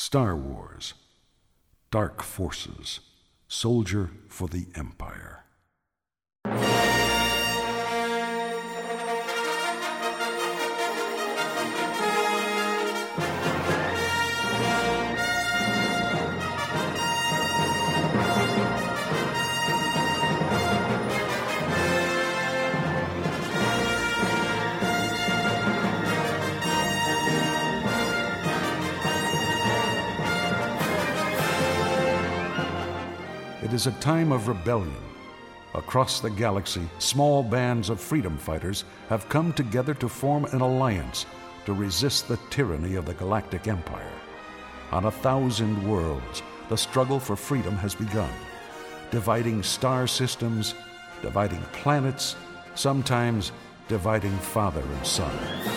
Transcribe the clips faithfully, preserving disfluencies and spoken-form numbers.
Star Wars. Dark Forces. Soldier for the Empire. It is a time of rebellion. Across the galaxy, small bands of freedom fighters have come together to form an alliance to resist the tyranny of the Galactic Empire. On a thousand worlds, the struggle for freedom has begun, dividing star systems, dividing planets, sometimes dividing father and son.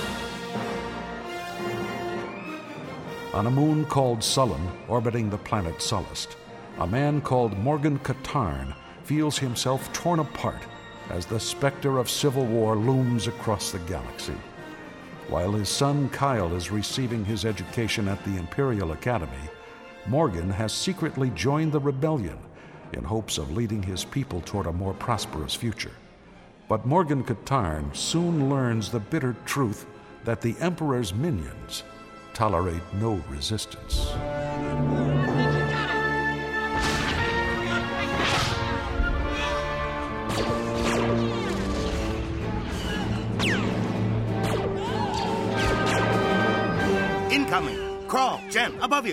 On a moon called Sullen, orbiting the planet Sullust, a man called Morgan Katarn feels himself torn apart as the specter of civil war looms across the galaxy. While his son Kyle is receiving his education at the Imperial Academy, Morgan has secretly joined the rebellion in hopes of leading his people toward a more prosperous future. But Morgan Katarn soon learns the bitter truth that the Emperor's minions tolerate no resistance. Incoming! Crawl! Jen, above you!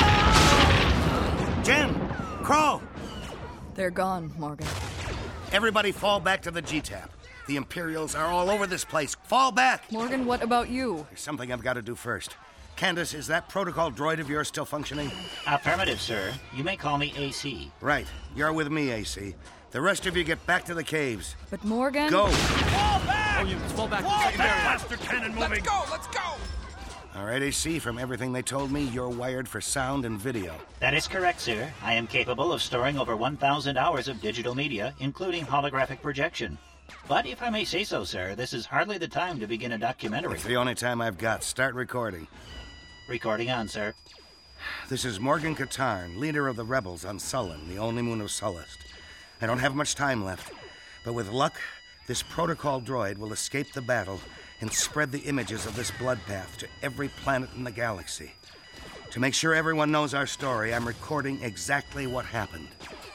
Jen! Crawl! They're gone, Morgan. Everybody fall back to the G-Tap. The Imperials are all over this place. Fall back! Morgan, what about you? There's something I've got to do first. Candace, is that protocol droid of yours still functioning? Affirmative, sir. You may call me A C. Right. You're with me, A C. The rest of you get back to the caves. But Morgan... Go! Fall back! Oh, you fall back. Fall Secondary. back! Blaster cannon moving! Let's go! Let's go! All right, A C, from everything they told me, you're wired for sound and video. That is correct, sir. I am capable of storing over one thousand hours of digital media, including holographic projection. But if I may say so, sir, this is hardly the time to begin a documentary. It's the only time I've got. Start recording. Recording on, sir. This is Morgan Katarn, leader of the rebels on Sullen, the only moon of Sullust. I don't have much time left, but with luck, this protocol droid will escape the battle and spread the images of this blood path to every planet in the galaxy. To make sure everyone knows our story, I'm recording exactly what happened.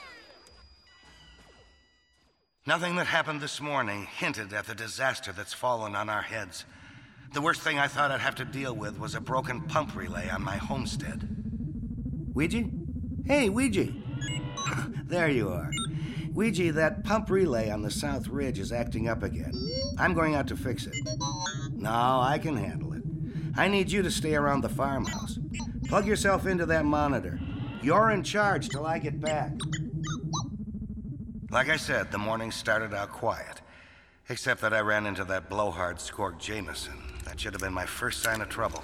Nothing that happened this morning hinted at the disaster that's fallen on our heads. The worst thing I thought I'd have to deal with was a broken pump relay on my homestead. Ouija? Hey, Ouija! There you are. Ouija, that pump relay on the South Ridge is acting up again. I'm going out to fix it. No, I can handle it. I need you to stay around the farmhouse. Plug yourself into that monitor. You're in charge till I get back. Like I said, the morning started out quiet. Except that I ran into that blowhard Skorg Jameson. That should have been my first sign of trouble.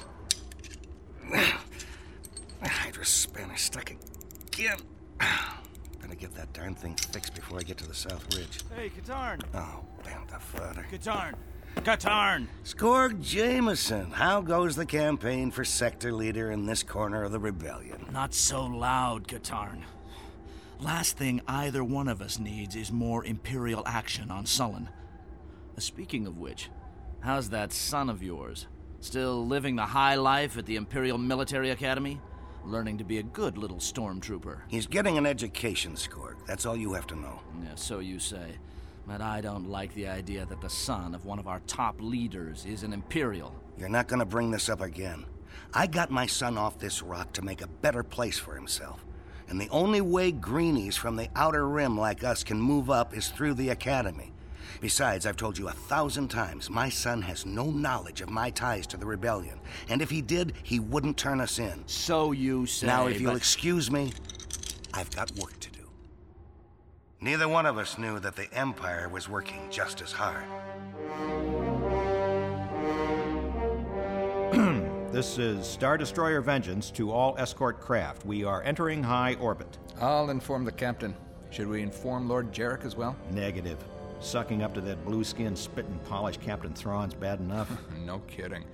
Hydra spanner stuck again. Better get that darn thing fixed before I get to the South Ridge. Hey, Katarn! Oh, damn the father. Katarn! Katarn! Skorg Jameson, how goes the campaign for sector leader in this corner of the rebellion? Not so loud, Katarn. Last thing either one of us needs is more Imperial action on Sullen. Speaking of which, how's that son of yours? Still living the high life at the Imperial Military Academy? Learning to be a good little stormtrooper. He's getting an education, Skorg. That's all you have to know. Yeah, so you say. But I don't like the idea that the son of one of our top leaders is an Imperial. You're not gonna bring this up again. I got my son off this rock to make a better place for himself. And the only way greenies from the Outer Rim like us can move up is through the Academy. Besides, I've told you a thousand times, my son has no knowledge of my ties to the rebellion. And if he did, he wouldn't turn us in. So you say. Now, if you'll but... excuse me, I've got work to do. Neither one of us knew that the Empire was working just as hard. This is Star Destroyer Vengeance to all escort craft. We are entering high orbit. I'll inform the captain. Should we inform Lord Jarek as well? Negative. Sucking up to that blue-skinned, spit-and-polish Captain Thrawn's bad enough. No kidding.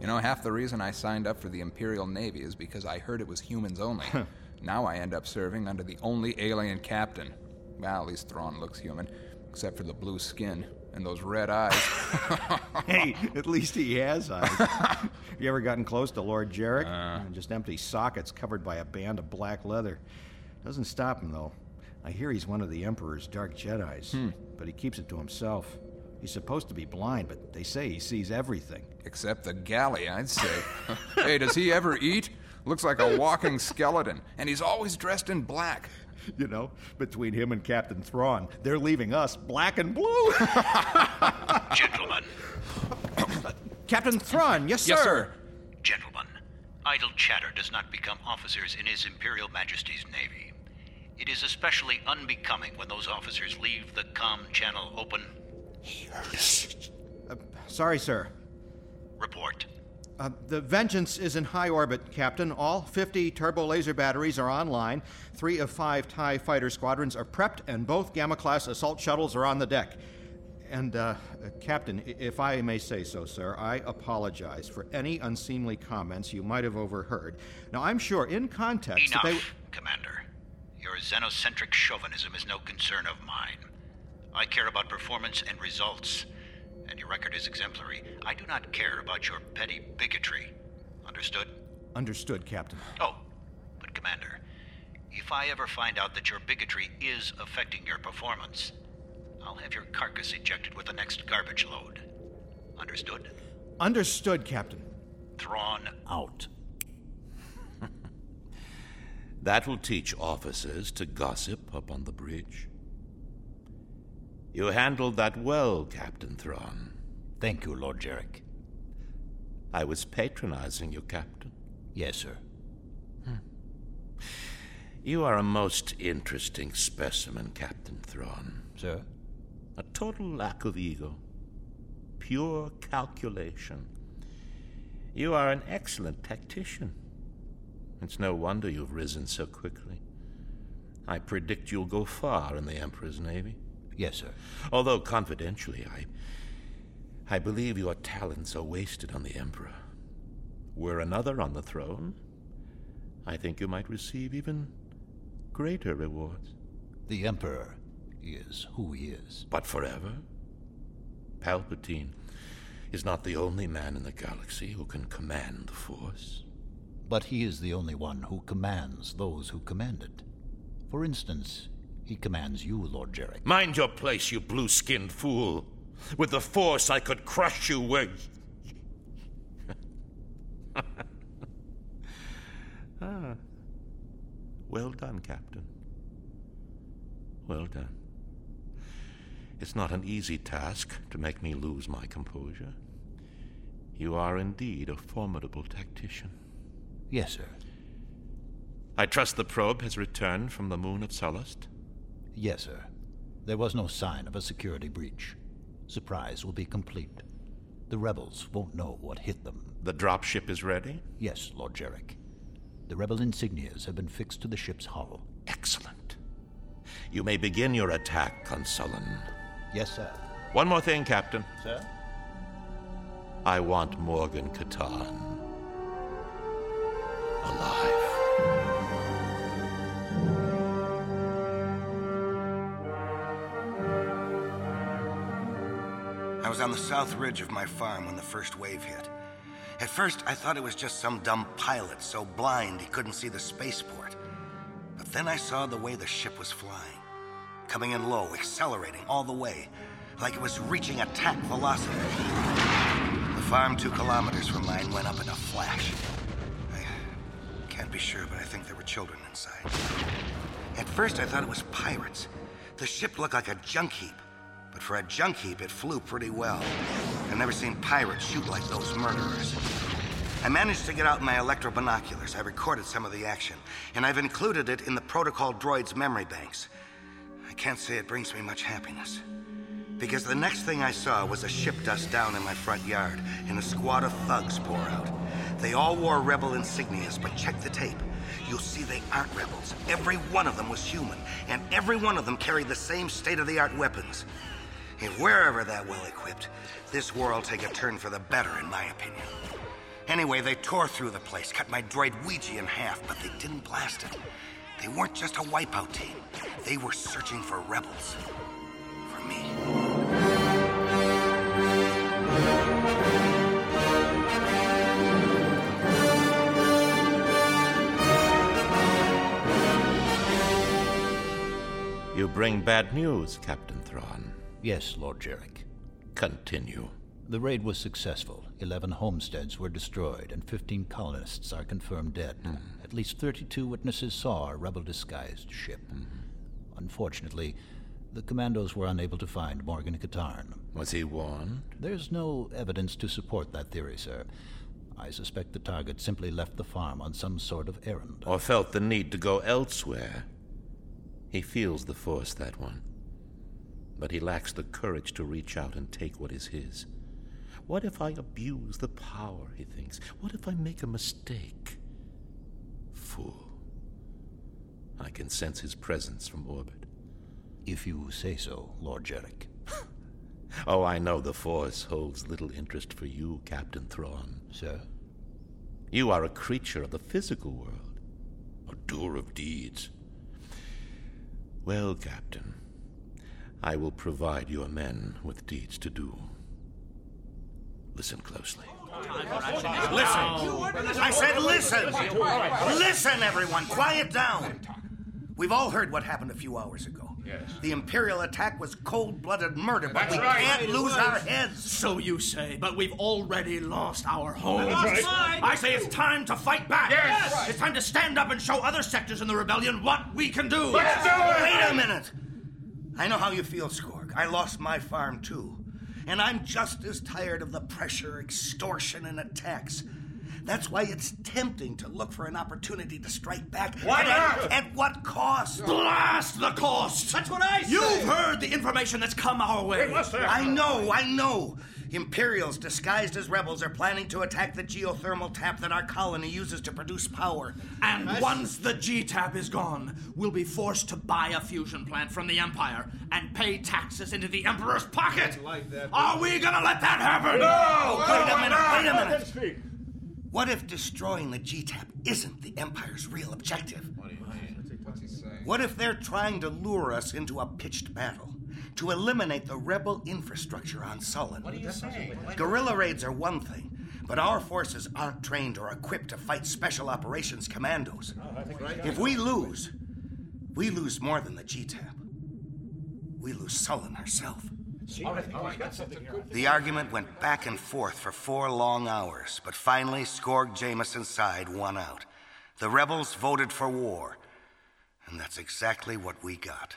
You know, half the reason I signed up for the Imperial Navy is because I heard it was humans only. Now I end up serving under the only alien captain. Well, at least Thrawn looks human, except for the blue skin and those red eyes. Hey, at least he has eyes. You ever gotten close to Lord Jarek? Uh. Just empty sockets covered by a band of black leather. Doesn't stop him, though. I hear he's one of the Emperor's Dark Jedis, Hmm. but he keeps it to himself. He's supposed to be blind, but they say he sees everything. Except the galley, I'd say. Hey, does he ever eat? Looks like a walking skeleton, and he's always dressed in black. You know, between him and Captain Thrawn, they're leaving us black and blue. Gentlemen. Captain Thrawn, yes, sir. Yes, sir. Gentlemen, idle chatter does not become officers in His Imperial Majesty's Navy. It is especially unbecoming when those officers leave the comm channel open. He heard us. Uh, sorry, sir. Report. Uh, the Vengeance is in high orbit, Captain. All fifty turbo laser batteries are online. Three of five TIE fighter squadrons are prepped, and both Gamma-class assault shuttles are on the deck. And, uh, uh, Captain, if I may say so, sir, I apologize for any unseemly comments you might have overheard. Now, I'm sure in context Enough, that they... Commander. Your xenocentric chauvinism is no concern of mine. I care about performance and results, and your record is exemplary. I do not care about your petty bigotry. Understood? Understood, Captain. Oh, but Commander, if I ever find out that your bigotry is affecting your performance, I'll have your carcass ejected with the next garbage load. Understood? Understood, Captain. Thrawn Out. That will teach officers to gossip up on the bridge. You handled that well, Captain Thrawn. Thank you, Lord Jarek. I was patronizing you, Captain. Yes, sir. Hmm. You are a most interesting specimen, Captain Thrawn. Sir? A total lack of ego. Pure calculation. You are an excellent tactician. It's no wonder you've risen so quickly. I predict you'll go far in the Emperor's Navy. Yes, sir. Although, confidentially, I... I believe your talents are wasted on the Emperor. Were another on the throne, I think you might receive even greater rewards. The Emperor is who he is. But forever? Palpatine is not the only man in the galaxy who can command the Force. But he is the only one who commands those who command it. For instance, he commands you, Lord Jarek. Mind your place, you blue-skinned fool. With the Force, I could crush you where... ah. Well done, Captain. Well done. It's not an easy task to make me lose my composure. You are indeed a formidable tactician. Yes, sir. I trust the probe has returned from the moon of Sullust? Yes, sir. There was no sign of a security breach. Surprise will be complete. The rebels won't know what hit them. The dropship is ready? Yes, Lord Jarek. The rebel insignias have been fixed to the ship's hull. Excellent. You may begin your attack on Sullen. Yes, sir. One more thing, Captain. Sir? I want Morgan Katarn alive. I was on the south ridge of my farm when the first wave hit. At first, I thought it was just some dumb pilot so blind he couldn't see the spaceport. But then I saw the way the ship was flying. Coming in low, accelerating all the way, like it was reaching attack velocity. The farm two kilometers from mine went up in a flash. I can't be sure, but I think there were children inside. At first, I thought it was pirates. The ship looked like a junk heap. But for a junk heap, it flew pretty well. I've never seen pirates shoot like those murderers. I managed to get out my electro binoculars. I recorded some of the action, and I've included it in the protocol droid's memory banks. I can't say it brings me much happiness. Because the next thing I saw was a ship dust down in my front yard, and a squad of thugs pour out. They all wore rebel insignias, but check the tape. You'll see they aren't rebels. Every one of them was human, and every one of them carried the same state-of-the-art weapons. If we're ever that well-equipped, this war will take a turn for the better, in my opinion. Anyway, they tore through the place, cut my droid Ouija in half, but they didn't blast it. They weren't just a wipeout team. They were searching for rebels. For me. You bring bad news, Captain Thrawn. Yes, Lord Jarek. Continue. The raid was successful. Eleven homesteads were destroyed, and fifteen colonists are confirmed dead. Mm. At least thirty-two witnesses saw a rebel-disguised ship. Mm. Unfortunately, the commandos were unable to find Morgan Katarn. Was he warned? There's no evidence to support that theory, sir. I suspect the target simply left the farm on some sort of errand. Or felt the need to go elsewhere. He feels the Force, that one. But he lacks the courage to reach out and take what is his. What if I abuse the power, he thinks? What if I make a mistake? Fool. I can sense his presence from orbit. If you say so, Lord Jarek. Oh, I know the Force holds little interest for you, Captain Thrawn. Sir? You are a creature of the physical world, a doer of deeds. Well, Captain, I will provide your men with deeds to do. Listen closely. Listen! I said listen! Listen, everyone! Quiet down! We've all heard what happened a few hours ago. Yes. The Imperial attack was cold-blooded murder, but That's we right. can't lose our heads. So you say, but we've already lost our homes. That's right. I say it's time to fight back. Yes. It's time to stand up and show other sectors in the rebellion what we can do. Let's do it! Wait a minute. I know how you feel, Skorg. I lost my farm, too. And I'm just as tired of the pressure, extortion, and attacks. That's why it's tempting to look for an opportunity to strike back. Why not? At, at what cost? Blast the cost! That's what I say! You've heard the information that's come our way. We must have. I know, I know. Imperials disguised as rebels are planning to attack the geothermal tap that our colony uses to produce power. And once the G-tap is gone, we'll be forced to buy a fusion plant from the Empire and pay taxes into the Emperor's pocket. Like that. Are we gonna let that happen? No! Wait a minute, wait a minute. Speak. What if destroying the G-tap isn't the Empire's real objective? What do you mean? What's he saying? What if they're trying to lure us into a pitched battle? To eliminate the rebel infrastructure on Sullen? What are you saying? Guerrilla raids are one thing, but our forces aren't trained or equipped to fight special operations commandos. Oh, I think right. If we lose, we lose more than the G-tap. We lose Sullen herself. The argument went back and forth for four long hours, but finally Skorg Jameson's side won out. The rebels voted for war, and that's exactly what we got.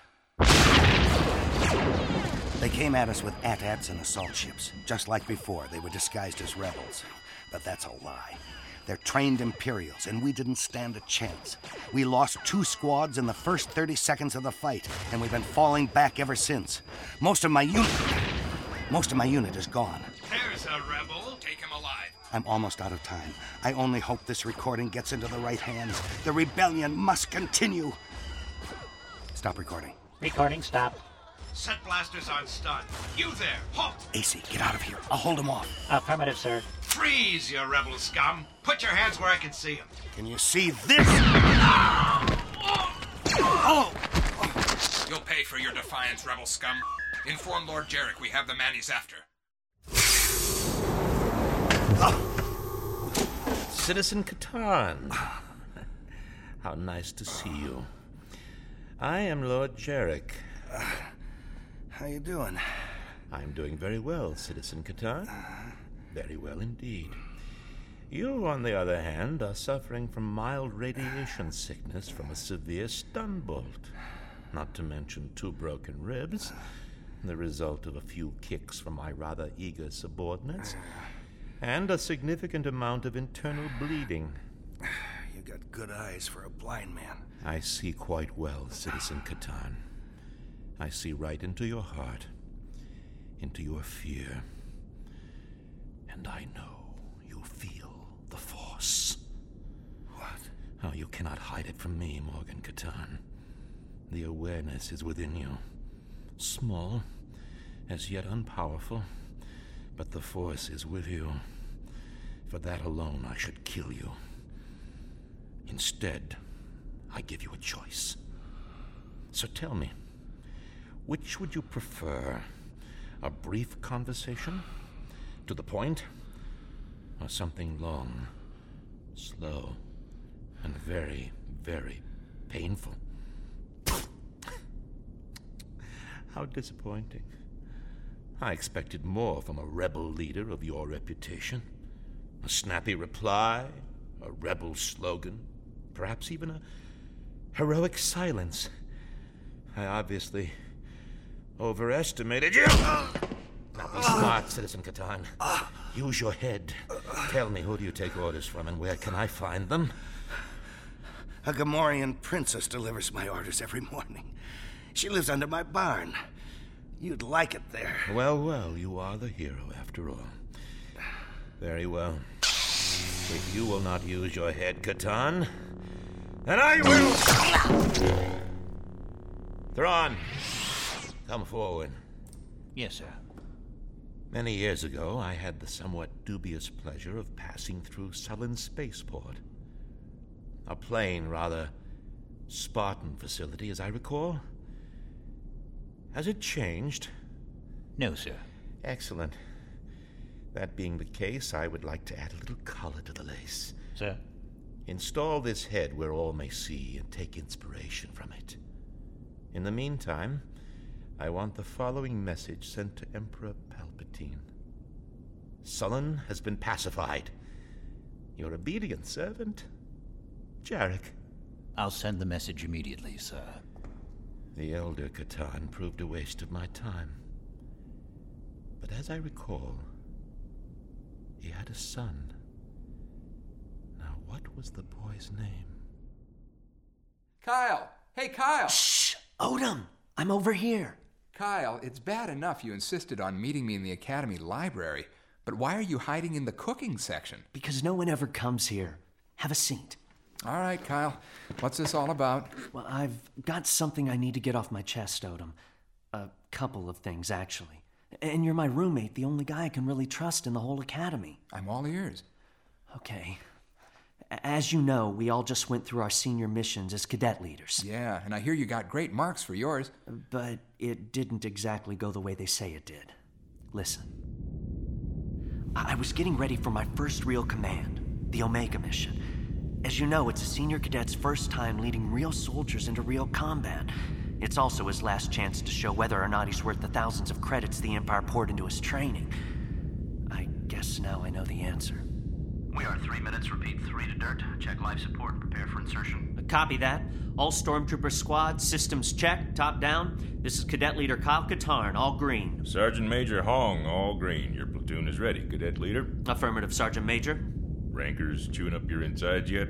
They came at us with A T A Ts and assault ships. Just like before, they were disguised as rebels. But that's a lie. They're trained Imperials, and we didn't stand a chance. We lost two squads in the first thirty seconds of the fight, and we've been falling back ever since. Most of my unit... Most of my unit is gone. There's a rebel. Take him alive. I'm almost out of time. I only hope this recording gets into the right hands. The rebellion must continue. Stop recording. Recording stopped. Set blasters on stun. You there, halt! A C, get out of here. I'll hold him off. Affirmative, sir. Freeze, you rebel scum. Put your hands where I can see them. Can you see this? Oh! You'll pay for your defiance, rebel scum. Inform Lord Jarek we have the man he's after. Citizen Katarn. How nice to see you. I am Lord Jarek. Uh, how you doing? I'm doing very well, Citizen Katarn. Very well indeed. You, on the other hand, are suffering from mild radiation sickness from a severe stun bolt. Not to mention two broken ribs, the result of a few kicks from my rather eager subordinates, and a significant amount of internal bleeding. You got good eyes for a blind man. I see quite well, Citizen Katarn. I see right into your heart, into your fear. And I know you feel the Force. What? Oh, you cannot hide it from me, Morgan Katarn. The awareness is within you. Small, as yet unpowerful, but the Force is with you. If for that alone, I should kill you. Instead, I give you a choice. So tell me, which would you prefer? A brief conversation? To the point? Or something long, slow, and very, very painful? How disappointing. I expected more from a rebel leader of your reputation. A snappy reply, a rebel slogan, perhaps even a heroic silence. I obviously overestimated you. Now be smart, Citizen Catan. Use your head. Tell me, who do you take orders from and where can I find them? A Gamorrean princess delivers my orders every morning. She lives under my barn. You'd like it there. Well, well, you are the hero after all. Very well. If you will not use your head, Catan, then I will... Thrawn, come forward. Yes, sir. Many years ago, I had the somewhat dubious pleasure of passing through Sullen's spaceport. A plain, rather Spartan facility, as I recall. Has it changed? No, sir. Excellent. That being the case, I would like to add a little color to the lace. Sir? Install this head where all may see and take inspiration from it. In the meantime, I want the following message sent to Emperor Palpatine. Sullen has been pacified. Your obedient servant, Jarek. I'll send the message immediately, sir. The elder Catan proved a waste of my time. But as I recall, he had a son. Now, what was the boy's name? Kyle! Hey, Kyle! Shh! Odom! I'm over here. Kyle, it's bad enough you insisted on meeting me in the Academy library, but why are you hiding in the cooking section? Because no one ever comes here. Have a seat. All right, Kyle. What's this all about? Well, I've got something I need to get off my chest, Odom. A couple of things, actually. And you're my roommate, the only guy I can really trust in the whole Academy. I'm all ears. Okay. As you know, we all just went through our senior missions as cadet leaders. Yeah, and I hear you got great marks for yours. But it didn't exactly go the way they say it did. Listen. I was getting ready for my first real command, the Omega mission. As you know, it's a senior cadet's first time leading real soldiers into real combat. It's also his last chance to show whether or not he's worth the thousands of credits the Empire poured into his training. I guess now I know the answer. We are three minutes, repeat three to dirt. Check life support, prepare for insertion. Copy that. All Stormtrooper squad, systems check, top down. This is Cadet Leader Kyle Katarn, all green. Sergeant Major Hong, all green. Your platoon is ready, Cadet Leader. Affirmative, Sergeant Major. Rankers chewing up your insides yet?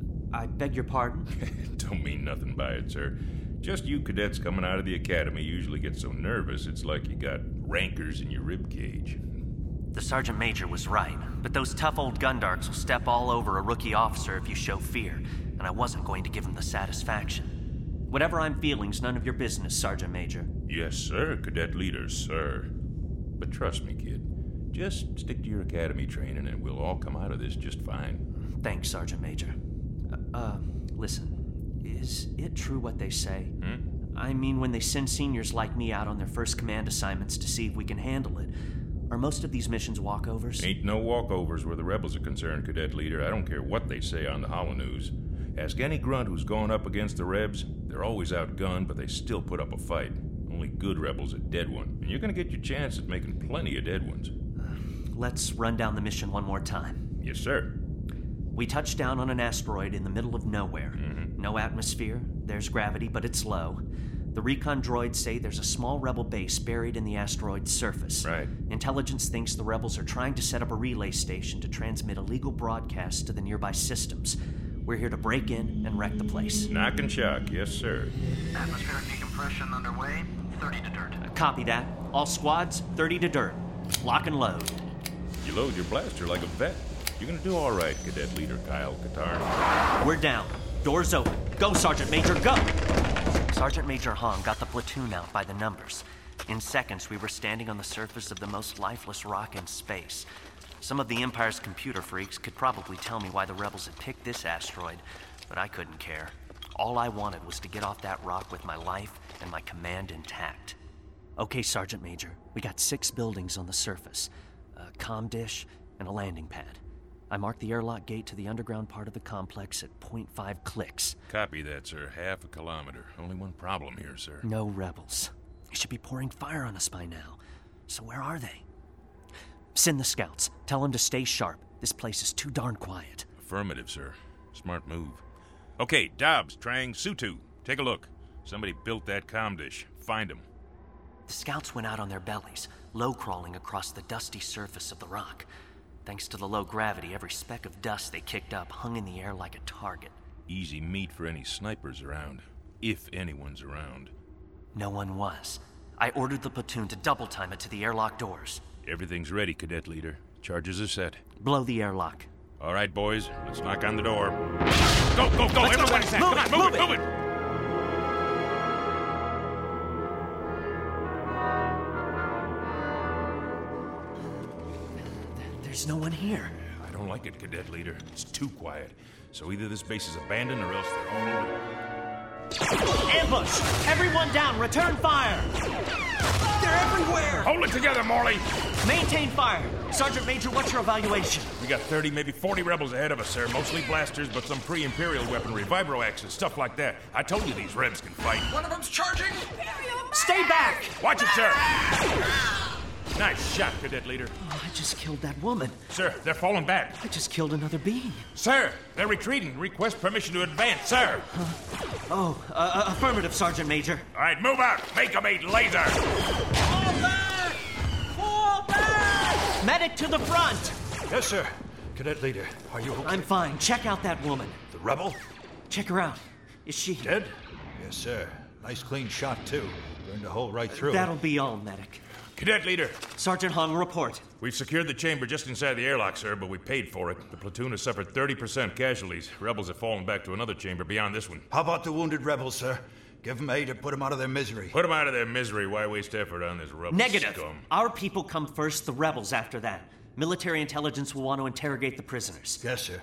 I beg your pardon? Don't mean nothing by it, sir. Just you cadets coming out of the academy usually get so nervous it's like you got rankers in your rib cage. The Sergeant Major was right, but those tough old Gundarks will step all over a rookie officer if you show fear, and I wasn't going to give them the satisfaction. Whatever I'm feeling's none of your business, Sergeant Major. Yes, sir, Cadet Leader, sir. But trust me, kid. Just stick to your academy training and we'll all come out of this just fine. Thanks, Sergeant Major. Uh, uh listen. Is it true what they say? Hmm? I mean, when they send seniors like me out on their first command assignments to see if we can handle it, are most of these missions walkovers? Ain't no walkovers where the rebels are concerned, Cadet Leader. I don't care what they say on the holonews. Ask any grunt who's gone up against the Rebs. They're always outgunned, but they still put up a fight. Only good rebels a dead one. And you're gonna get your chance at making plenty of dead ones. Uh, let's run down the mission one more time. Yes, sir. We touched down on an asteroid in the middle of nowhere. Mm-hmm. No atmosphere, there's gravity, but it's low. The recon droids say there's a small rebel base buried in the asteroid's surface. Right. Intelligence thinks the rebels are trying to set up a relay station to transmit illegal broadcasts to the nearby systems. We're here to break in and wreck the place. Knock and shock, yes, sir. Atmospheric decompression underway, thirty to dirt. Uh, copy that. All squads, thirty to dirt. Lock and load. You load your blaster like a vet. You're gonna do all right, Cadet Leader Kyle Katarn. We're down. Doors open. Go, Sergeant Major, go! Sergeant Major Hong got the platoon out by the numbers. In seconds, we were standing on the surface of the most lifeless rock in space. Some of the Empire's computer freaks could probably tell me why the rebels had picked this asteroid, but I couldn't care. All I wanted was to get off that rock with my life and my command intact. Okay, Sergeant Major, we got six buildings on the surface, a comm dish, and a landing pad. I marked the airlock gate to the underground part of the complex at point five clicks. Copy that, sir. Half a kilometer. Only one problem here, sir. No rebels. They should be pouring fire on us by now. So where are they? Send the scouts. Tell them to stay sharp. This place is too darn quiet. Affirmative, sir. Smart move. Okay, Dobbs, Trang, Sutu. Take a look. Somebody built that comm dish. Find them. The scouts went out on their bellies, low-crawling across the dusty surface of the rock. Thanks to the low gravity, every speck of dust they kicked up hung in the air like a target. Easy meat for any snipers around. If anyone's around. No one was. I ordered the platoon to double time it to the airlock doors. Everything's ready, Cadet Leader. Charges are set. Blow the airlock. All right, boys. Let's knock on the door. Go, go, go! Let's Everybody's go. out! Move Come it, on, move move it, it. move it! There's no one here. I don't like it, Cadet Leader. It's too quiet. So either this base is abandoned or else they're all over. Ambush! Everyone down! Return fire! They're everywhere! Hold it together, Morley! Maintain fire! Sergeant Major, what's your evaluation? We got thirty, maybe forty rebels ahead of us, sir. Mostly blasters, but some pre-Imperial weaponry, vibroaxes, stuff like that. I told you these rebs can fight. One of them's charging! Stay back! Watch it, sir! Nice shot, Cadet Leader. Oh, I just killed that woman. Sir, they're falling back. I just killed another being. Sir, they're retreating. Request permission to advance, sir. Uh, oh, uh, uh, affirmative, Sergeant Major. All right, move out. Make them eat laser. Fall back! Fall back! Medic to the front! Yes, sir. Cadet Leader, are you okay? I'm fine. Check out that woman. The rebel? Check her out. Is she... Dead? Yes, sir. Nice clean shot, too. Burned a hole right through That'll it. be all, Medic. Cadet Leader. Sergeant Hung, report. We've secured the chamber just inside the airlock, sir, but we paid for it. The platoon has suffered thirty percent casualties. Rebels have fallen back to another chamber beyond this one. How about the wounded rebels, sir? Give them aid and put them out of their misery. Put them out of their misery. Why waste effort on this rebel Negative. scum? Our people come first, the rebels after that. Military intelligence will want to interrogate the prisoners. Yes, sir.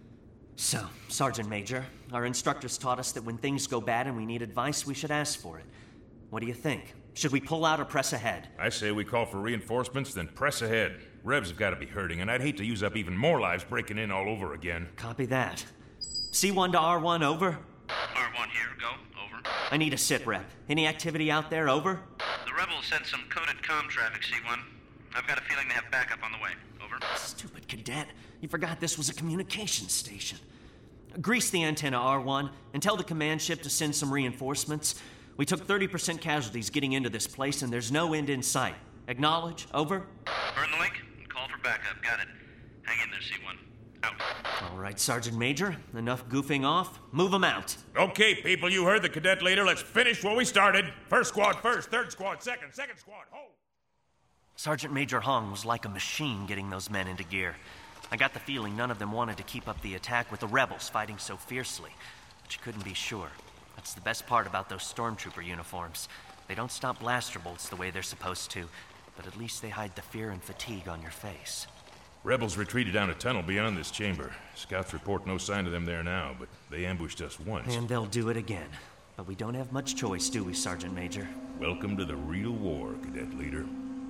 So, Sergeant Major, our instructors taught us that when things go bad and we need advice, we should ask for it. What do you think? Should we pull out or press ahead? I say we call for reinforcements, then press ahead. Rebs have got to be hurting, and I'd hate to use up even more lives breaking in all over again. Copy that. C one to R one, over. R one here, go, over. I need a sit rep. Any activity out there, over? The rebels sent some coded comm traffic, C one. I've got a feeling they have backup on the way, over. Stupid cadet. You forgot this was a communications station. Grease the antenna, R one, and tell the command ship to send some reinforcements. We took thirty percent casualties getting into this place, and there's no end in sight. Acknowledge, over. Burn the link and call for backup, got it. Hang in there, C one. Out. All right, Sergeant Major. Enough goofing off. Move them out. Okay, people, you heard the Cadet Leader. Let's finish what we started. First squad first, third squad second, second squad, hold. Sergeant Major Hong was like a machine getting those men into gear. I got the feeling none of them wanted to keep up the attack with the rebels fighting so fiercely, but you couldn't be sure. That's the best part about those stormtrooper uniforms. They don't stop blaster bolts the way they're supposed to, but at least they hide the fear and fatigue on your face. Rebels retreated down a tunnel beyond this chamber. Scouts report no sign of them there now, but they ambushed us once. And they'll do it again. But we don't have much choice, do we, Sergeant Major? Welcome to the real war, Cadet Leader.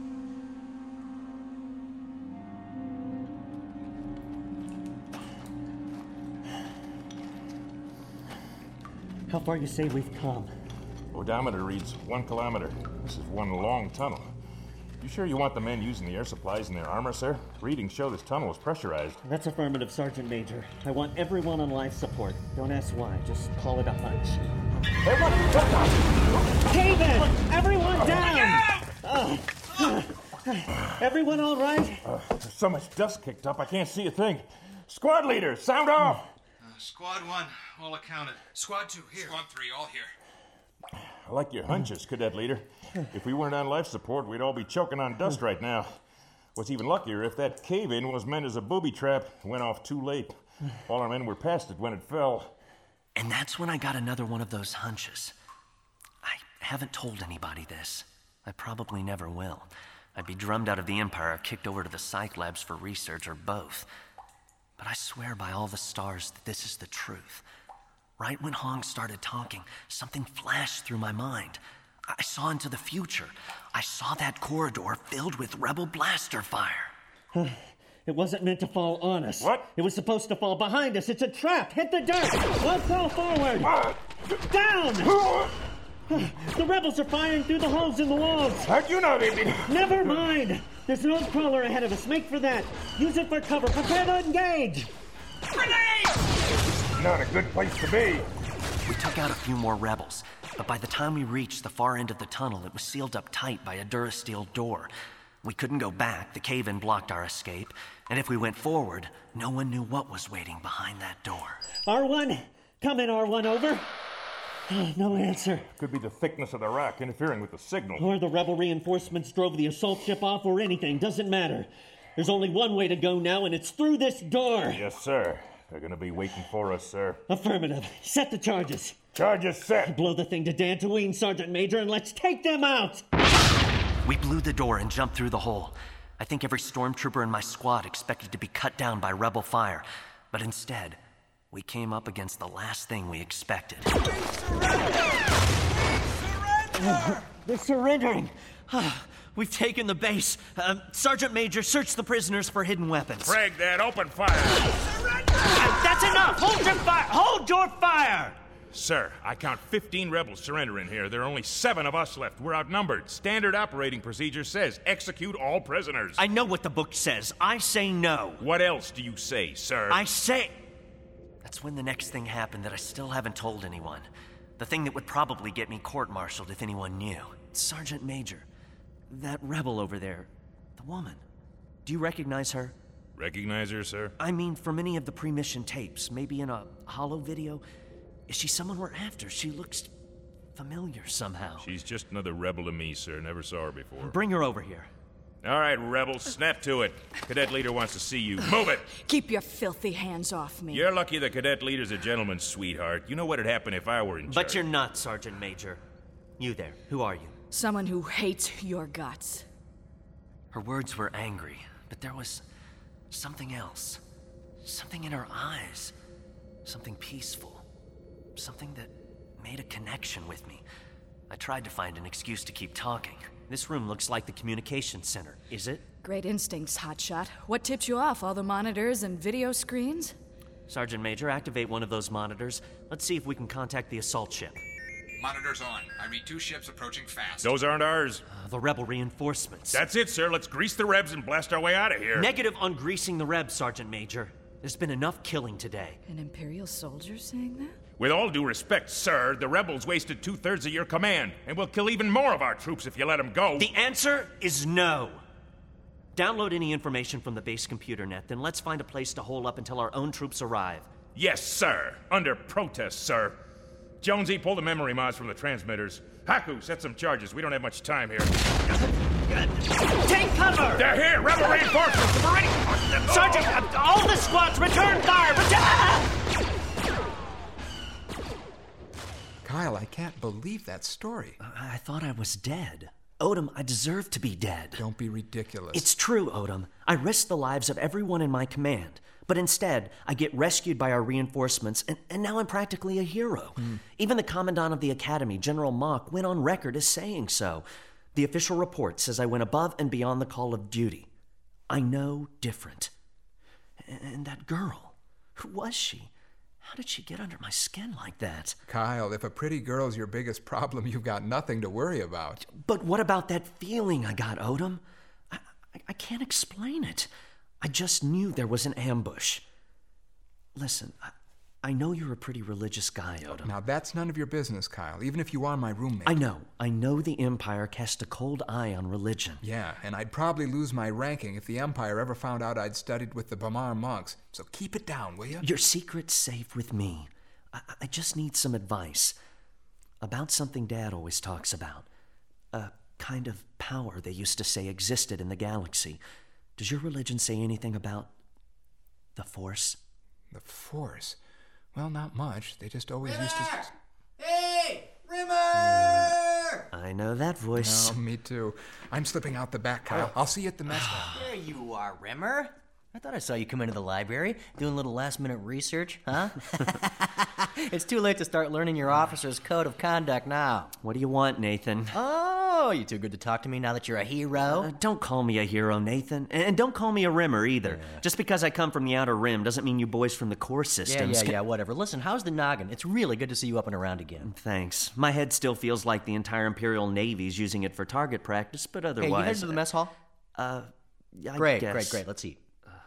How far you say we've come? Odometer reads one kilometer. This is one long tunnel. You sure you want the men using the air supplies in their armor, sir? Readings show this tunnel is pressurized. That's affirmative, Sergeant Major. I want everyone on life support. Don't ask why, just call it a hunch. Everyone, cave in! Everyone down! Oh. Everyone all right? Uh, there's so much dust kicked up, I can't see a thing. Squad leader, sound off! Uh, squad one, all accounted. Squad two, here. Squad three, all here. I like your hunches, Cadet Leader. If we weren't on life support, we'd all be choking on dust right now. What's even luckier if that cave-in was meant as a booby trap and went off too late. All our men were past it when it fell. And that's when I got another one of those hunches. I haven't told anybody this. I probably never will. I'd be drummed out of the Empire or kicked over to the psych labs for research, or both. But I swear by all the stars that this is the truth. Right when Hong started talking, something flashed through my mind. I saw into the future. I saw that corridor filled with rebel blaster fire. It wasn't meant to fall on us. What? It was supposed to fall behind us. It's a trap. Hit the dirt. One fall forward. Down! The rebels are firing through the holes in the walls. How'd you know they'd be... Never mind. There's an old crawler ahead of us. Make for that. Use it for cover. Prepare to engage. Grenade! Not a good place to be. We took out a few more rebels, but by the time we reached the far end of the tunnel, it was sealed up tight by a Durasteel door. We couldn't go back. The cave-in blocked our escape. And if we went forward, no one knew what was waiting behind that door. R one! Come in, R one, over. No answer. Could be the thickness of the rock interfering with the signal. Or the rebel reinforcements drove the assault ship off, or anything. Doesn't matter. There's only one way to go now, and it's through this door. Yes, sir. They're gonna be waiting for us, sir. Affirmative. Set the charges. Charges set. Blow the thing to Dantooine, Sergeant Major, and let's take them out! We blew the door and jumped through the hole. I think every stormtrooper in my squad expected to be cut down by rebel fire. But instead, we came up against the last thing we expected. Surrender! They're surrendering. We've taken the base. Uh, Sergeant Major, search the prisoners for hidden weapons. Frag that, open fire. Uh, that's enough! Hold your fire! Hold your fire! Sir, I count fifteen rebels surrendering here. There are only seven of us left. We're outnumbered. Standard operating procedure says execute all prisoners. I know what the book says. I say no. What else do you say, sir? I say... That's when the next thing happened that I still haven't told anyone. The thing that would probably get me court-martialed if anyone knew. Sergeant Major, that rebel over there, the woman. Do you recognize her? Recognize her, sir? I mean, from any of the pre-mission tapes, maybe in a holo video. Is she someone we're after? She looks familiar somehow. She's just another rebel to me, sir. Never saw her before. Bring her over here. All right, rebels, snap to it. Cadet leader wants to see you. Move it! Keep your filthy hands off me. You're lucky the cadet leader's a gentleman, sweetheart. You know what'd happen if I were in charge. But you're not, Sergeant Major. You there. Who are you? Someone who hates your guts. Her words were angry, but there was something else. Something in her eyes. Something peaceful. Something that made a connection with me. I tried to find an excuse to keep talking. This room looks like the communications center. Is it? Great instincts, hotshot. What tipped you off? All the monitors and video screens? Sergeant Major, activate one of those monitors. Let's see if we can contact the assault ship. Monitors on. I read two ships approaching fast. Those aren't ours. Uh, the rebel reinforcements. That's it, sir. Let's grease the rebs and blast our way out of here. Negative on greasing the rebs, Sergeant Major. There's been enough killing today. An Imperial soldier saying that? With all due respect, sir, the rebels wasted two-thirds of your command, and we'll kill even more of our troops if you let them go. The answer is no. Download any information from the base computer net, then let's find a place to hole up until our own troops arrive. Yes, sir. Under protest, sir. Jonesy, pull the memory mods from the transmitters. Haku, set some charges. We don't have much time here. Take cover! They're here! Rebel reinforcements! We're ready! Sergeant, uh, all the squads, return fire! Return! Kyle, I can't believe that story. I, I thought I was dead. Odom, I deserve to be dead. Don't be ridiculous. It's true, Odom. I risked the lives of everyone in my command. But instead, I get rescued by our reinforcements, and, and now I'm practically a hero. Mm. Even the commandant of the academy, General Mock, went on record as saying so. The official report says I went above and beyond the call of duty. I know different. And that girl, who was she? How did she get under my skin like that? Kyle, if a pretty girl's your biggest problem, you've got nothing to worry about. But what about that feeling I got, Odom? I, I, I can't explain it. I just knew there was an ambush. Listen, I, I know you're a pretty religious guy, Odom. Now, that's none of your business, Kyle, even if you are my roommate. I know. I know the Empire cast a cold eye on religion. Yeah, and I'd probably lose my ranking if the Empire ever found out I'd studied with the Bamar monks. So keep it down, will you? Your secret's safe with me. I, I just need some advice about something Dad always talks about. A kind of power they used to say existed in the galaxy. Does your religion say anything about the Force? The Force? Well, not much. They just always Rimmer! used to... Hey! Rimmer! I I know that voice. Oh, me too. I'm slipping out the back, Kyle. I'll see you at the mess hall. There you are, Rimmer. I thought I saw you come into the library, doing a little last-minute research, huh? It's too late to start learning your officer's code of conduct now. What do you want, Nathan? Oh, you too good to talk to me now that you're a hero? Uh, don't call me a hero, Nathan. And don't call me a Rimmer, either. Yeah. Just because I come from the Outer Rim doesn't mean you boys from the core systems... Yeah, yeah, yeah, whatever. Listen, how's the noggin? It's really good to see you up and around again. Thanks. My head still feels like the entire Imperial Navy's using it for target practice, but otherwise... Hey, you headed to the mess hall? Uh, I Great, guess. great, great. Let's eat.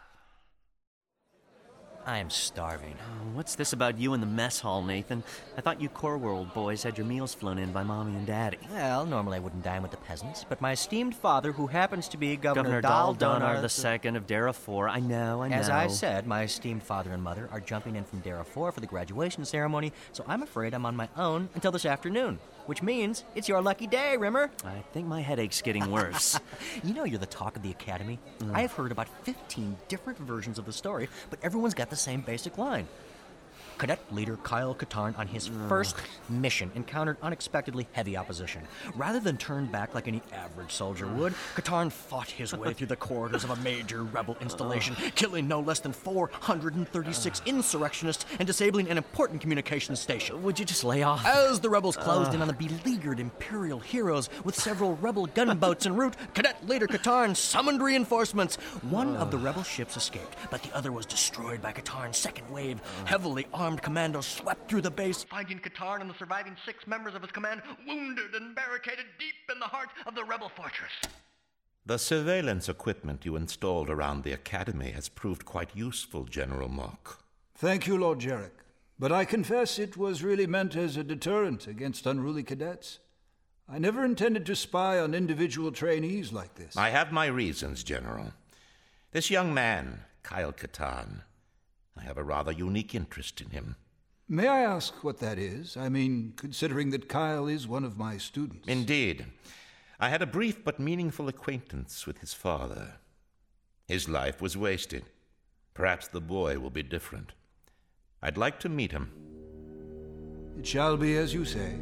I am starving. Oh, what's this about you in the mess hall, Nathan? I thought you Core World boys had your meals flown in by Mommy and Daddy. Well, normally I wouldn't dine with the peasants, but my esteemed father, who happens to be Governor, Governor Dal Donar Donar the Second of Dara Four. I know, I know. As I said, my esteemed father and mother are jumping in from Dara Four for the graduation ceremony, so I'm afraid I'm on my own until this afternoon. Which means it's your lucky day, Rimmer. I think my headache's getting worse. You know you're the talk of the Academy. Mm. I have heard about fifteen different versions of the story, but everyone's got the same basic line. Cadet leader Kyle Katarn on his Ugh. first mission encountered unexpectedly heavy opposition. Rather than turn back like any average soldier would, Katarn fought his way through the corridors of a major rebel installation, killing no less than four hundred thirty-six insurrectionists and disabling an important communications station. Would you just lay off? As the rebels closed uh. in on the beleaguered Imperial heroes with several rebel gunboats en route, Cadet leader Katarn summoned reinforcements. One uh. of the rebel ships escaped, but the other was destroyed by Katarn's second wave. Uh. Heavily armed commandos swept through the base, finding Katarn and the surviving six members of his command wounded and barricaded deep in the heart of the rebel fortress. The surveillance equipment you installed around the Academy has proved quite useful, General Mock. Thank you, Lord Jarek. But I confess it was really meant as a deterrent against unruly cadets. I never intended to spy on individual trainees like this. I have my reasons, General. This young man, Kyle Katarn, I have a rather unique interest in him. May I ask what that is? I mean, considering that Kyle is one of my students. Indeed. I had a brief but meaningful acquaintance with his father. His life was wasted. Perhaps the boy will be different. I'd like to meet him. It shall be as you say.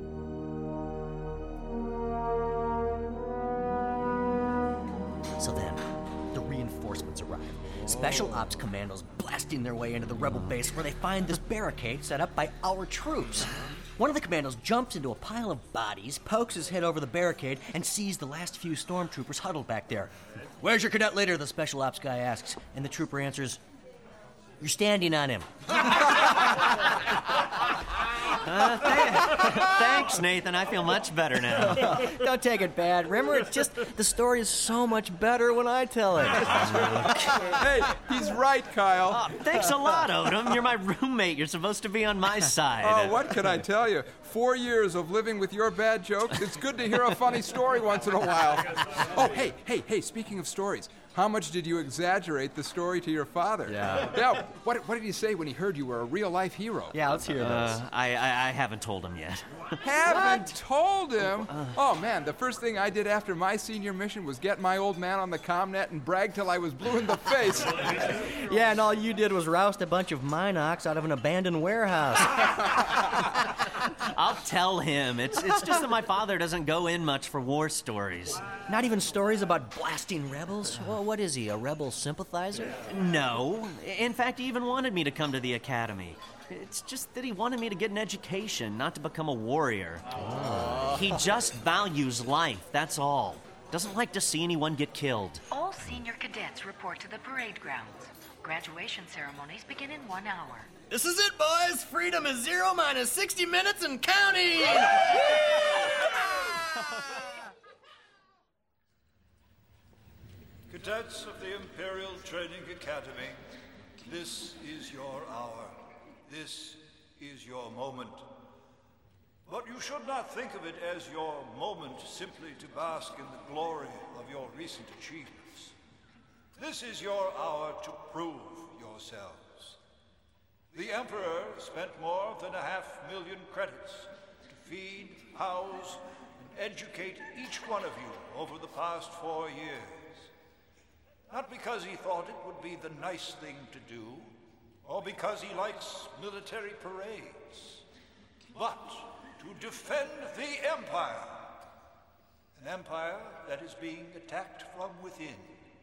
So then, the reinforcements arrive. Special Ops commandos blasting their way into the rebel base where they find this barricade set up by our troops. One of the commandos jumps into a pile of bodies, pokes his head over the barricade, and sees the last few stormtroopers huddled back there. "Where's your cadet leader?" the Special Ops guy asks, and the trooper answers, "You're standing on him." Uh, th- thanks, Nathan. I feel much better now. Don't take it bad, Rimmer. It's just the story is so much better when I tell it. Hey, he's right, Kyle. Oh, thanks a lot, Odom. You're my roommate. You're supposed to be on my side. Oh, what can I tell you? Four years of living with your bad jokes. It's good to hear a funny story once in a while. Oh, hey, hey, hey, speaking of stories, how much did you exaggerate the story to your father? Yeah. Yeah. What, what did he say when he heard you were a real-life hero? Yeah, let's hear this. Uh, I, I I haven't told him yet. Haven't told him? Oh, man, the first thing I did after my senior mission was get my old man on the commnet and brag till I was blue in the face. Yeah, and all you did was roust a bunch of Minox out of an abandoned warehouse. I'll tell him. It's it's just that my father doesn't go in much for war stories. Not even stories about blasting rebels? Well, what is he, a rebel sympathizer? No. In fact, he even wanted me to come to the Academy. It's just that he wanted me to get an education, not to become a warrior. Oh. He just values life, that's all. Doesn't like to see anyone get killed. All senior cadets report to the parade grounds. Graduation ceremonies begin in one hour. This is it, boys! Freedom is zero minus sixty minutes and counting! Cadets of the Imperial Training Academy, this is your hour. This is your moment. But you should not think of it as your moment simply to bask in the glory of your recent achievements. This is your hour to prove yourselves. The Emperor spent more than a half million credits to feed, house, and educate each one of you over the past four years. Not because he thought it would be the nice thing to do, or because he likes military parades, but to defend the Empire. An empire that is being attacked from within.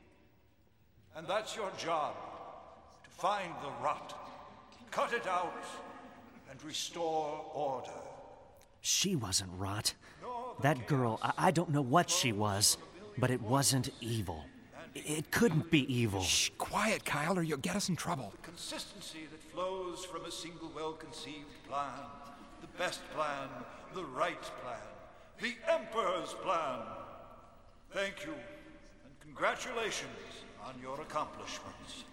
And that's your job, to find the rot, cut it out, and restore order. She wasn't rot. That girl, I, I don't know what she was, but it wasn't evil. It couldn't be evil. Shh, quiet, Kyle, or you'll get us in trouble. The consistency that flows from a single well-conceived plan. The best plan, the right plan, the Emperor's plan. Thank you, and congratulations on your accomplishments.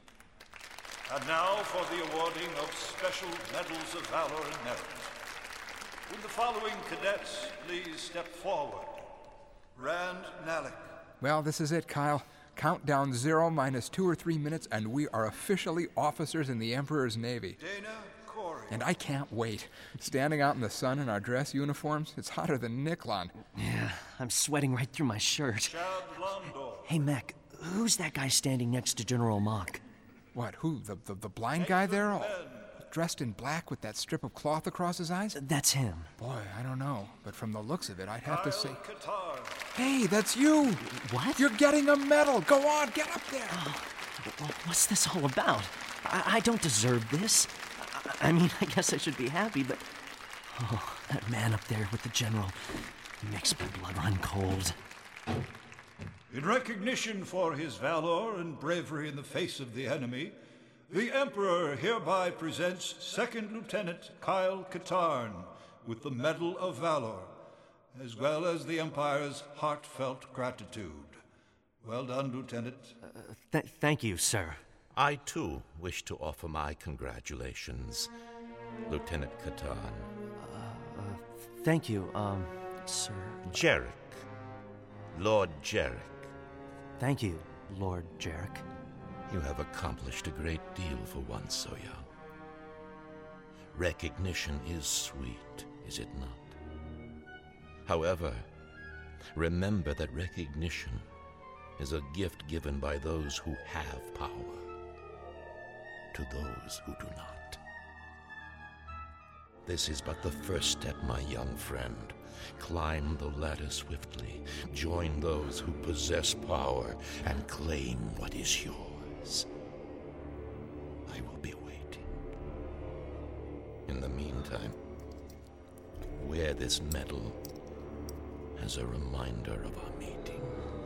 And now for the awarding of Special Medals of Valor and Merit. Will the following cadets please step forward? Rand Nalick. Well, this is it, Kyle. Countdown zero minus two or three minutes, and we are officially officers in the Emperor's Navy. Dana Corey. And I can't wait. Standing out in the sun in our dress uniforms, it's hotter than Niklon. Yeah, I'm sweating right through my shirt. Chad Londor. Hey, Mech, who's that guy standing next to General Mock? What, who? The, the, the blind guy there? All dressed in black with that strip of cloth across his eyes? That's him. Boy, I don't know. But from the looks of it, I'd have Kyle to say... Katarn. Hey, that's you! What? You're getting a medal! Go on, get up there! Oh, what's this all about? I, I don't deserve this. I, I mean, I guess I should be happy, but... Oh, that man up there with the general makes my blood run cold. In recognition for his valor and bravery in the face of the enemy, the Emperor hereby presents Second Lieutenant Kyle Katarn with the Medal of Valor, as well as the Empire's heartfelt gratitude. Well done, Lieutenant. Uh, th- thank you, sir. I, too, wish to offer my congratulations, Lieutenant Katarn. Uh, uh, thank you, um, sir. Jarek. Lord Jarek. Thank you, Lord Jarek. You have accomplished a great deal for one so young. Recognition is sweet, is it not? However, remember that recognition is a gift given by those who have power to those who do not. This is but the first step, my young friend. Climb the ladder swiftly, join those who possess power, and claim what is yours. I will be waiting. In the meantime, wear this medal as a reminder of our meeting.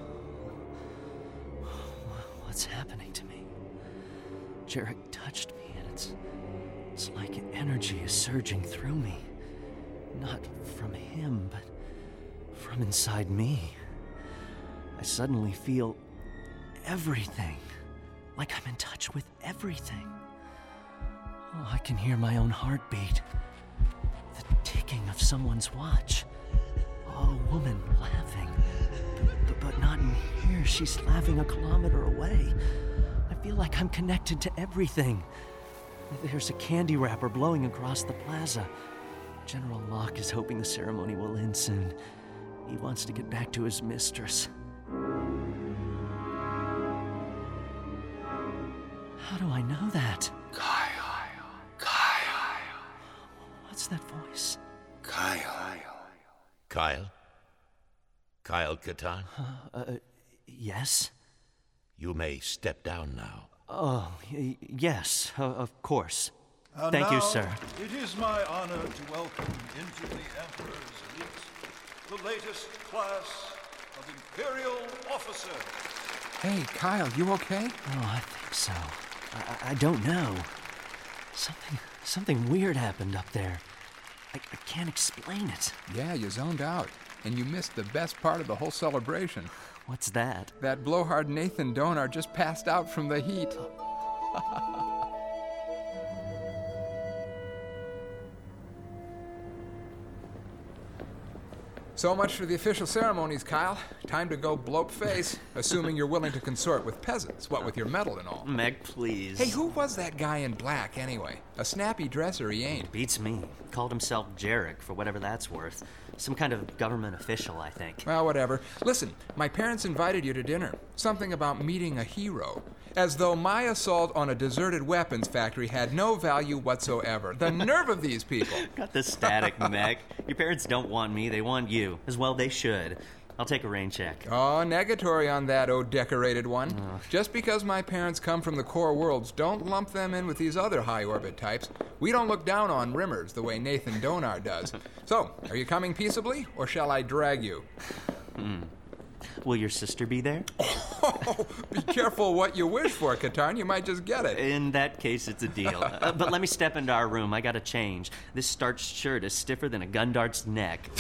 What's happening to me? Jarek touched me, and it's, it's like energy is surging through me. Not from him, but from inside me. I suddenly feel everything. Like I'm in touch with everything. Oh, I can hear my own heartbeat. The ticking of someone's watch. Oh, a woman laughing. But, but not in here. She's laughing a kilometer away. I feel like I'm connected to everything. There's a candy wrapper blowing across the plaza. General Locke is hoping the ceremony will end soon. He wants to get back to his mistress. How do I know that? Kyle. Kyle. What's that voice? Kyle. Kyle? Kyle Katarn? Uh, uh, yes? You may step down now. Oh, y- yes, uh, of course. And Thank now, you, sir. It is my honor to welcome into the Emperor's elite the latest class of Imperial officers. Hey, Kyle, you okay? Oh, I think so. I, I don't know. Something, something weird happened up there. I, I can't explain it. Yeah, you zoned out, and you missed the best part of the whole celebration. What's that? That blowhard Nathan Donar just passed out from the heat. So much for the official ceremonies, Kyle. Time to go blope face, assuming you're willing to consort with peasants, what with your medal and all. Meg, please. Hey, who was that guy in black, anyway? A snappy dresser he ain't. Beats me. Called himself Jarek, for whatever that's worth. Some kind of government official, I think. Well, whatever. Listen, my parents invited you to dinner. Something about meeting a hero. As though my assault on a deserted weapons factory had no value whatsoever. The nerve of these people. Got the static, Meg. Your parents don't want me, they want you. As well they should. I'll take a rain check. Oh, negatory on that, oh decorated one. Oh. Just because my parents come from the core worlds, don't lump them in with these other high-orbit types. We don't look down on rimmers the way Nathan Donar does. So, are you coming peaceably, or shall I drag you? Hmm. Will your sister be there? Oh, be careful what you wish for, Katarn. You might just get it. In that case, it's a deal. uh, but let me step into our room. I gotta change. This starched shirt is stiffer than a Gundart's neck.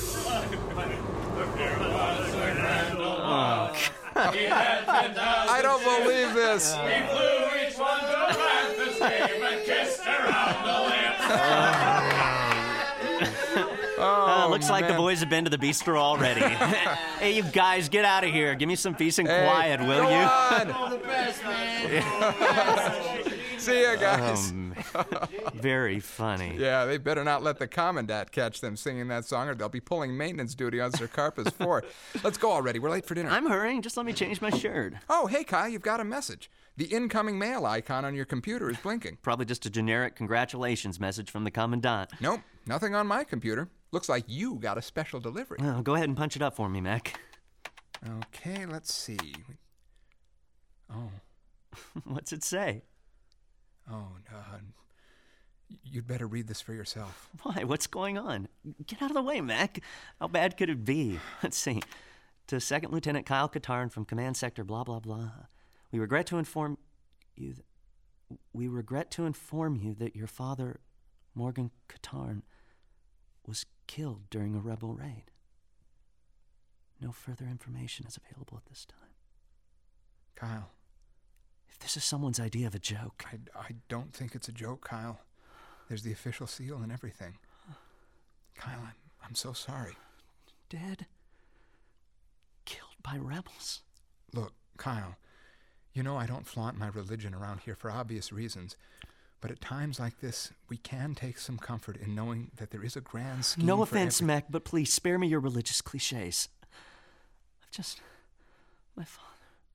Oh. I don't believe this. He flew each one to Ranthus cave and kissed her on the lips. Oh, uh, looks like man. the boys have been to the bistro already. Hey, you guys, get out of here. Give me some peace and hey, quiet, will go you? On. All the best, man. See ya, guys. Um, very funny. Yeah, they better not let the Commandant catch them singing that song, or they'll be pulling maintenance duty on Sir Carpa's fort. Let's go already. We're late for dinner. I'm hurrying. Just let me change my shirt. Oh, hey, Kyle, you've got a message. The incoming mail icon on your computer is blinking. Probably just a generic congratulations message from the Commandant. Nope, nothing on my computer. Looks like you got a special delivery. Well, go ahead and punch it up for me, Mac. Okay, let's see. Oh. What's it say? Oh, uh, you'd better read this for yourself. Why? What's going on? Get out of the way, Mac. How bad could it be? Let's see. To Second Lieutenant Kyle Katarn from Command Sector blah, blah, blah. We regret to inform you that, we regret to inform you that your father, Morgan Katarn, was killed during a rebel raid. No further information is available at this time. Kyle. If this is someone's idea of a joke. I, I don't think it's a joke, Kyle. There's the official seal and everything. Kyle, I'm, I'm so sorry. Dead? Killed by rebels? Look, Kyle, you know I don't flaunt my religion around here for obvious reasons. But at times like this, we can take some comfort in knowing that there is a grand scheme. No for offense, every... Mac, but please spare me your religious cliches. I've just... My father...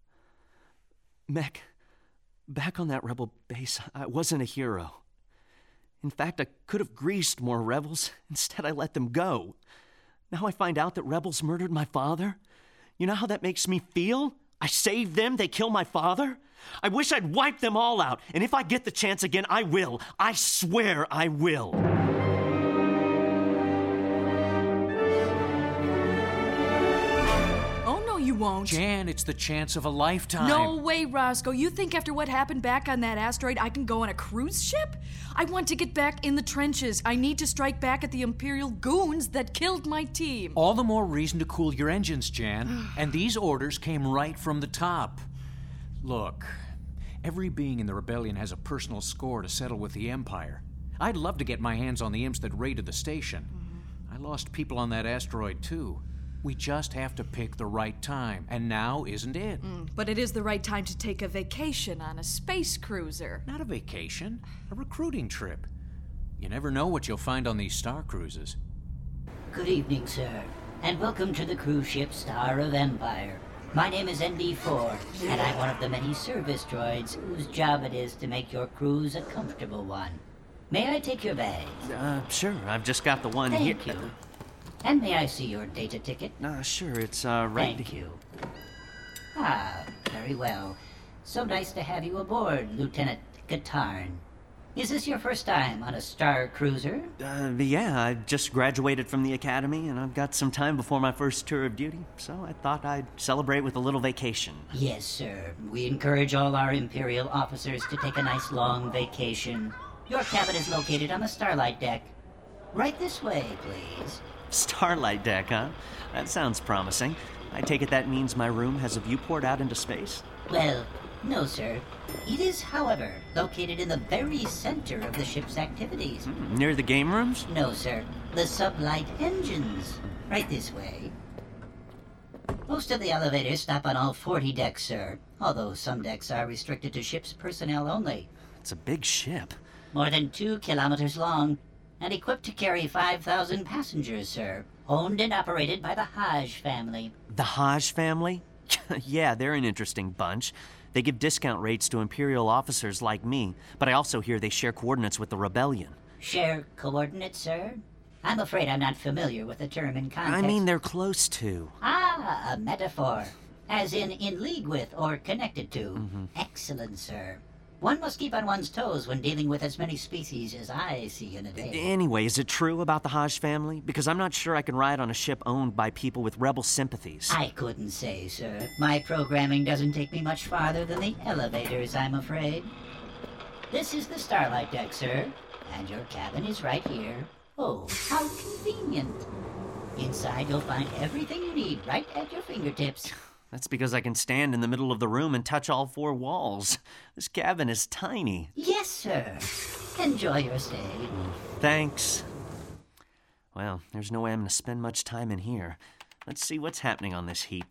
Mac, back on that rebel base, I wasn't a hero. In fact, I could have greased more rebels. Instead, I let them go. Now I find out that rebels murdered my father. You know how that makes me feel? I saved them, they kill my father. I wish I'd wipe them all out, and if I get the chance again, I will. I swear I will. Oh, no, you won't. Jan, it's the chance of a lifetime. No way, Roscoe. You think after what happened back on that asteroid, I can go on a cruise ship? I want to get back in the trenches. I need to strike back at the Imperial goons that killed my team. All the more reason to cool your engines, Jan. And these orders came right from the top. Look, every being in the rebellion has a personal score to settle with the Empire. I'd love to get my hands on the imps that raided the station. Mm-hmm. I lost people on that asteroid, too. We just have to pick the right time, and now isn't it? Mm, but it is the right time to take a vacation on a space cruiser. Not a vacation, a recruiting trip. You never know what you'll find on these star cruises. Good evening, sir, and welcome to the cruise ship Star of Empire. My name is N D four, and I'm one of the many service droids whose job it is to make your cruise a comfortable one. May I take your bag? Uh, sure. I've just got the one Thank here. Thank you. And may I see your data ticket? Uh, sure. It's, uh, right... Thank you. Ah, very well. So nice to have you aboard, Lieutenant Katarn. Is this your first time on a star cruiser? Uh, yeah, I just graduated from the academy, and I've got some time before my first tour of duty, so I thought I'd celebrate with a little vacation. Yes, sir. We encourage all our Imperial officers to take a nice long vacation. Your cabin is located on the Starlight deck. Right this way, please. Starlight deck, huh? That sounds promising. I take it that means my room has a viewport out into space? Well, no, sir. It is, however, located in the very center of the ship's activities. Mm, near the game rooms? No, sir. The sublight engines. Right this way. Most of the elevators stop on all forty decks, sir. Although some decks are restricted to ship's personnel only. It's a big ship. More than two kilometers long. And equipped to carry five thousand passengers, sir. Owned and operated by the Hajj family. The Hajj family? Yeah, they're an interesting bunch. They give discount rates to Imperial officers like me, but I also hear they share coordinates with the rebellion. Share coordinates, sir? I'm afraid I'm not familiar with the term in context. I mean, they're close to. Ah, Ah, a metaphor. As in, in league with or connected to. Mm-hmm. Excellent, sir. One must keep on one's toes when dealing with as many species as I see in a day. Anyway, is it true about the Hodge family? Because I'm not sure I can ride on a ship owned by people with rebel sympathies. I couldn't say, sir. My programming doesn't take me much farther than the elevators, I'm afraid. This is the Starlight deck, sir. And your cabin is right here. Oh, how convenient. Inside, you'll find everything you need right at your fingertips. That's because I can stand in the middle of the room and touch all four walls. This cabin is tiny. Yes, sir. Enjoy your stay. Thanks. Well, there's no way I'm going to spend much time in here. Let's see what's happening on this heap.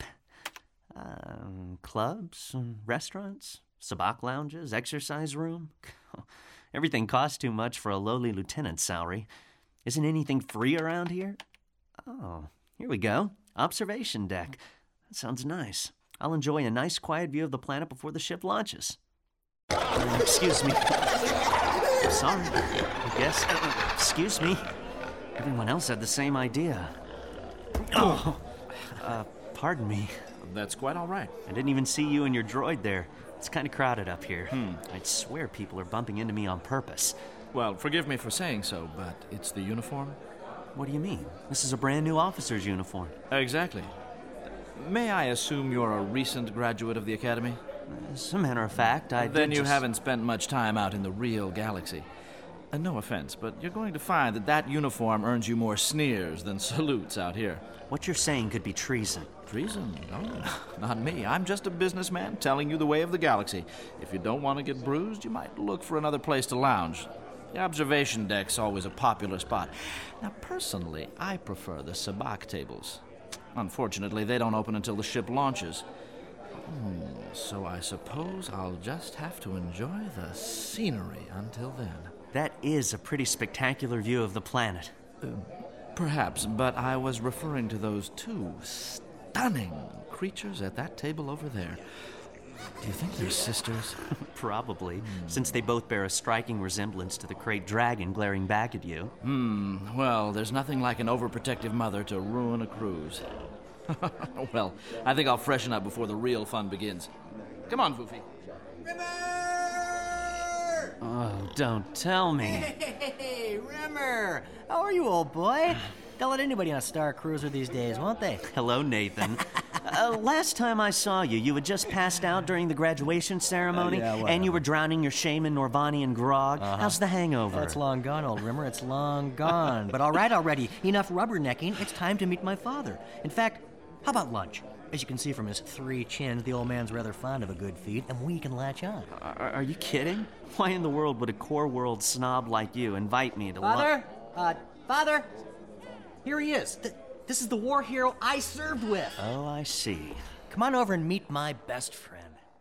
Um, clubs, restaurants, sabacc lounges, exercise room. Everything costs too much for a lowly lieutenant's salary. Isn't anything free around here? Oh, here we go. Observation deck. That sounds nice. I'll enjoy a nice quiet view of the planet before the ship launches. Uh, excuse me. Sorry. I guess. Uh, excuse me. Everyone else had the same idea. Oh. Uh, pardon me. That's quite all right. I didn't even see you and your droid there. It's kind of crowded up here. Hmm. I'd swear people are bumping into me on purpose. Well, forgive me for saying so, but it's the uniform. What do you mean? This is a brand new officer's uniform. Exactly. May I assume you're a recent graduate of the Academy? As a matter of fact, I Then did you just... haven't spent much time out in the real galaxy. Uh, no offense, but you're going to find that that uniform earns you more sneers than salutes out here. What you're saying could be treason. Treason? No, not me. I'm just a businessman telling you the way of the galaxy. If you don't want to get bruised, you might look for another place to lounge. The observation deck's always a popular spot. Now, personally, I prefer the sabacc tables. Unfortunately, they don't open until the ship launches. Hmm, so I suppose I'll just have to enjoy the scenery until then. That is a pretty spectacular view of the planet. Uh, perhaps, but I was referring to those two stunning creatures at that table over there. Do you think they're sisters? Probably, mm. since they both bear a striking resemblance to the Krayt Dragon glaring back at you. Hmm, well, there's nothing like an overprotective mother to ruin a cruise. Well, I think I'll freshen up before the real fun begins. Come on, Foofy. Oh, don't tell me. Hey, Rimmer! How are you, old boy? They'll let anybody on a Star Cruiser these days, won't they? Hello, Nathan. uh, last time I saw you, you had just passed out during the graduation ceremony, uh, yeah, and you were drowning your shaman Norvani in grog. Uh-huh. How's the hangover? That's long gone, old Rimmer. It's long gone. But all right already. Enough rubbernecking. It's time to meet my father. In fact, how about lunch? As you can see from his three chins, the old man's rather fond of a good feed, and we can latch on. Are, are you kidding? Why in the world would a core world snob like you invite me to lunch? Father? Uh, Father? Here he is. Th- this is the war hero I served with. Oh, I see. Come on over and meet my best friend.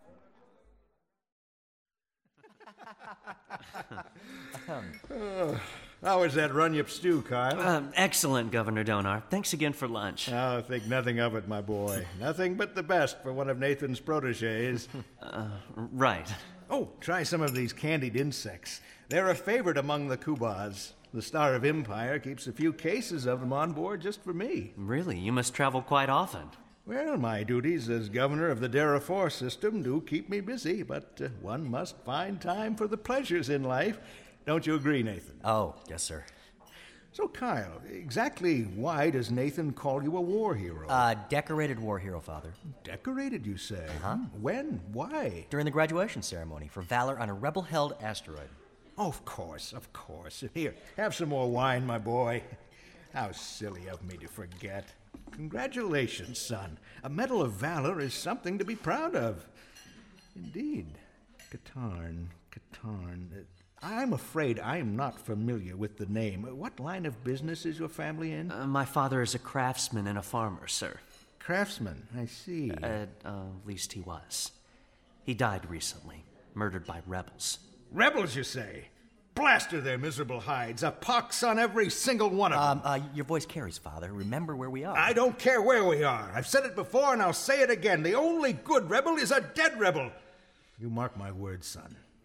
Oh, how was that Runyup stew, Kyle? Um, excellent, Governor Donar. Thanks again for lunch. Oh, think nothing of it, my boy. Nothing but the best for one of Nathan's proteges. uh, right. Oh, try some of these candied insects. They're a favorite among the Kubas. The Star of Empire keeps a few cases of them on board just for me. Really? You must travel quite often. Well, my duties as governor of the Dara four system do keep me busy, but uh, one must find time for the pleasures in life. Don't you agree, Nathan? Oh, yes, sir. So, Kyle, exactly why does Nathan call you a war hero? Uh, decorated war hero, Father. Decorated, you say? Uh-huh. When? Why? During the graduation ceremony for valor on a rebel-held asteroid. Oh, of course, of course. Here, have some more wine, my boy. How silly of me to forget. Congratulations, son. A Medal of Valor is something to be proud of. Indeed. Katarn, Katarn. Uh, I'm afraid I'm not familiar with the name. What line of business is your family in? Uh, my father is a craftsman and a farmer, sir. Craftsman, I see. Uh, uh, at least he was. He died recently, murdered by rebels. Rebels, you say? Blaster their miserable hides. A pox on every single one of um, them. Uh, your voice carries, Father. Remember where we are. I don't care where we are. I've said it before and I'll say it again. The only good rebel is a dead rebel. You mark my words, son.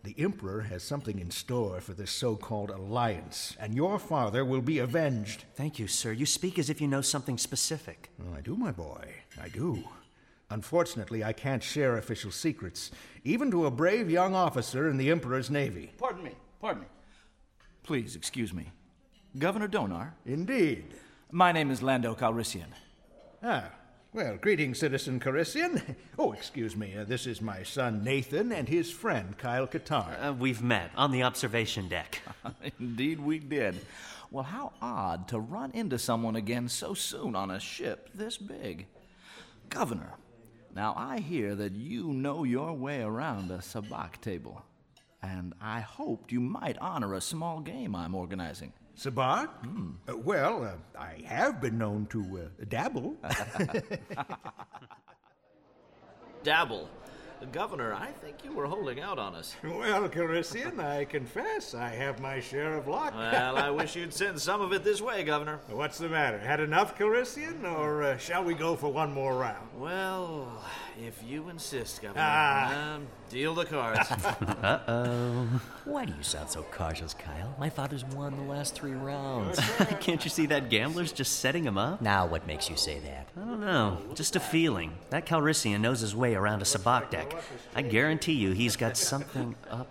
The Emperor has something in store for this so-called alliance, and your father will be avenged. Thank you, sir. You speak as if you know something specific. Oh, I do, my boy. I do. Unfortunately, I can't share official secrets, even to a brave young officer in the Emperor's navy. Pardon me. Pardon me. Please, excuse me. Governor Donar? Indeed. My name is Lando Calrissian. Ah, well, greetings, Citizen Calrissian. Oh, excuse me, uh, this is my son Nathan and his friend Kyle Katarn. Uh, we've met on the observation deck. Indeed we did. Well, how odd to run into someone again so soon on a ship this big. Governor, now I hear that you know your way around a sabacc table, and I hoped you might honor a small game I'm organizing. Sabacc? Hmm. Uh, well, uh, I have been known to uh, dabble. Dabble? Governor, I think you were holding out on us. Well, Calrissian, I confess I have my share of luck. Well, I wish you'd send some of it this way, Governor. What's the matter? Had enough, Calrissian, or uh, shall we go for one more round? Well, if you insist, Governor. Ah. Um, deal the cards. Uh-oh. Why do you sound so cautious, Kyle? My father's won the last three rounds. Can't you see that gambler's just setting him up? Now what makes you say that? I don't know. Just a feeling. That Calrissian knows his way around a sabacc deck. I guarantee you he's got something up.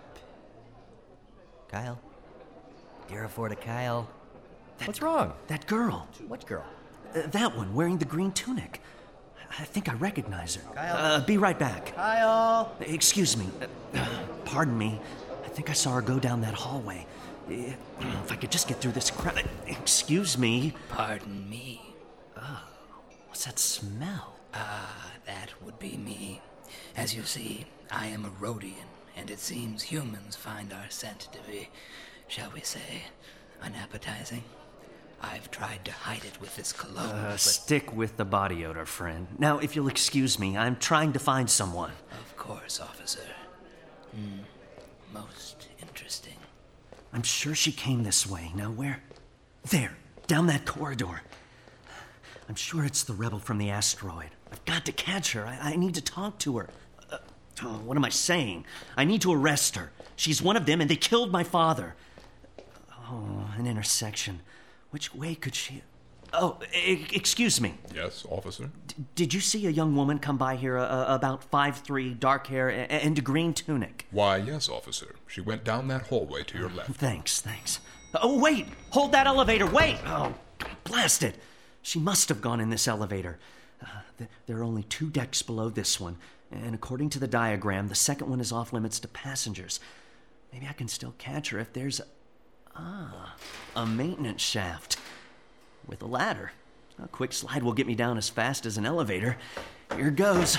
Kyle? Dear Forta Kyle. That, What's wrong? That girl. What girl? Uh, that one, wearing the green tunic. I think I recognize her. Kyle? Uh, be right back. Kyle? Excuse me. Uh, pardon me. I think I saw her go down that hallway. Uh, if I could just get through this crowd. Excuse me. Pardon me. Oh, what's that smell? Ah, that would be me. As you see, I am a Rhodian, and it seems humans find our scent to be, shall we say, unappetizing. I've tried to hide it with this cologne, Uh, but... Stick with the body odor, friend. Now, if you'll excuse me, I'm trying to find someone. Of course, officer. Hmm. Most interesting. I'm sure she came this way. Now, where? There, down that corridor. I'm sure it's the rebel from the asteroid. I've got to catch her. I, I need to talk to her. Uh, oh, what am I saying? I need to arrest her. She's one of them, and they killed my father. Oh, an intersection. Which way could she... Oh, e- excuse me. Yes, officer? D- did you see a young woman come by here uh, about five three, dark hair, a- and a green tunic? Why, yes, officer. She went down that hallway to your left. Thanks, thanks. Oh, wait! Hold that elevator, wait! Oh, blast it! She must have gone in this elevator. Uh, th- there are only two decks below this one, and according to the diagram, the second one is off limits to passengers. Maybe I can still catch her if there's a... Ah, a maintenance shaft. With a ladder. A quick slide will get me down as fast as an elevator. Here goes.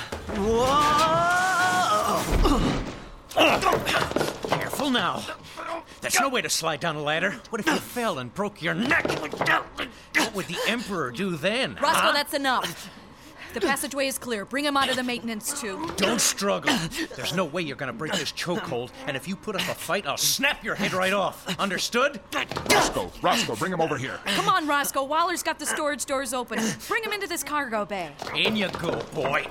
Whoa! Careful now. There's no way to slide down a ladder. What if you fell and broke your neck? What would the Emperor do then? Roscoe, huh? that's enough. The passageway is clear. Bring him out of the maintenance tube. Don't struggle. There's no way you're gonna break this chokehold, and if you put up a fight, I'll snap your head right off. Understood? Roscoe, Roscoe, bring him over here. Come on, Roscoe. Waller's got the storage doors open. Bring him into this cargo bay. In you go, boy.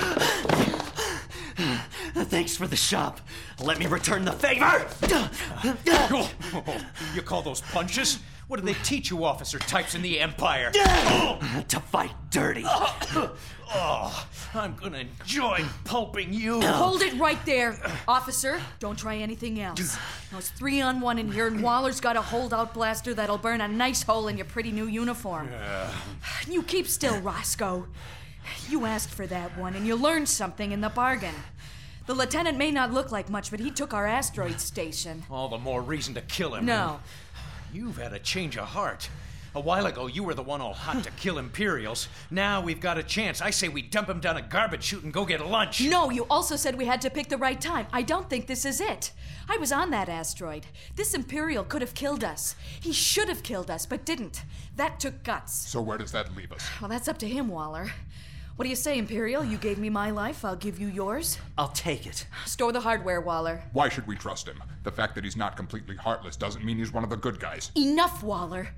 Thanks for the shop. Let me return the favor! Oh, you call those punches? What do they teach you officer types in the Empire? To fight dirty. Oh, I'm gonna enjoy pulping you. Hold it right there, officer. Don't try anything else. Now it's three on one in here, and Waller's got a holdout blaster that'll burn a nice hole in your pretty new uniform. Yeah. You keep still, Roscoe. You asked for that one, and you learned something in the bargain. The lieutenant may not look like much, but he took our asteroid station. All the more reason to kill him. No. You've had a change of heart. A while ago, you were the one all hot to kill Imperials. Now we've got a chance. I say we dump him down a garbage chute and go get lunch. No, you also said we had to pick the right time. I don't think this is it. I was on that asteroid. This Imperial could have killed us. He should have killed us, but didn't. That took guts. So where does that leave us? Well, that's up to him, Waller. What do you say, Imperial? You gave me my life, I'll give you yours. I'll take it. Store the hardware, Waller. Why should we trust him? The fact that he's not completely heartless doesn't mean he's one of the good guys. Enough, Waller.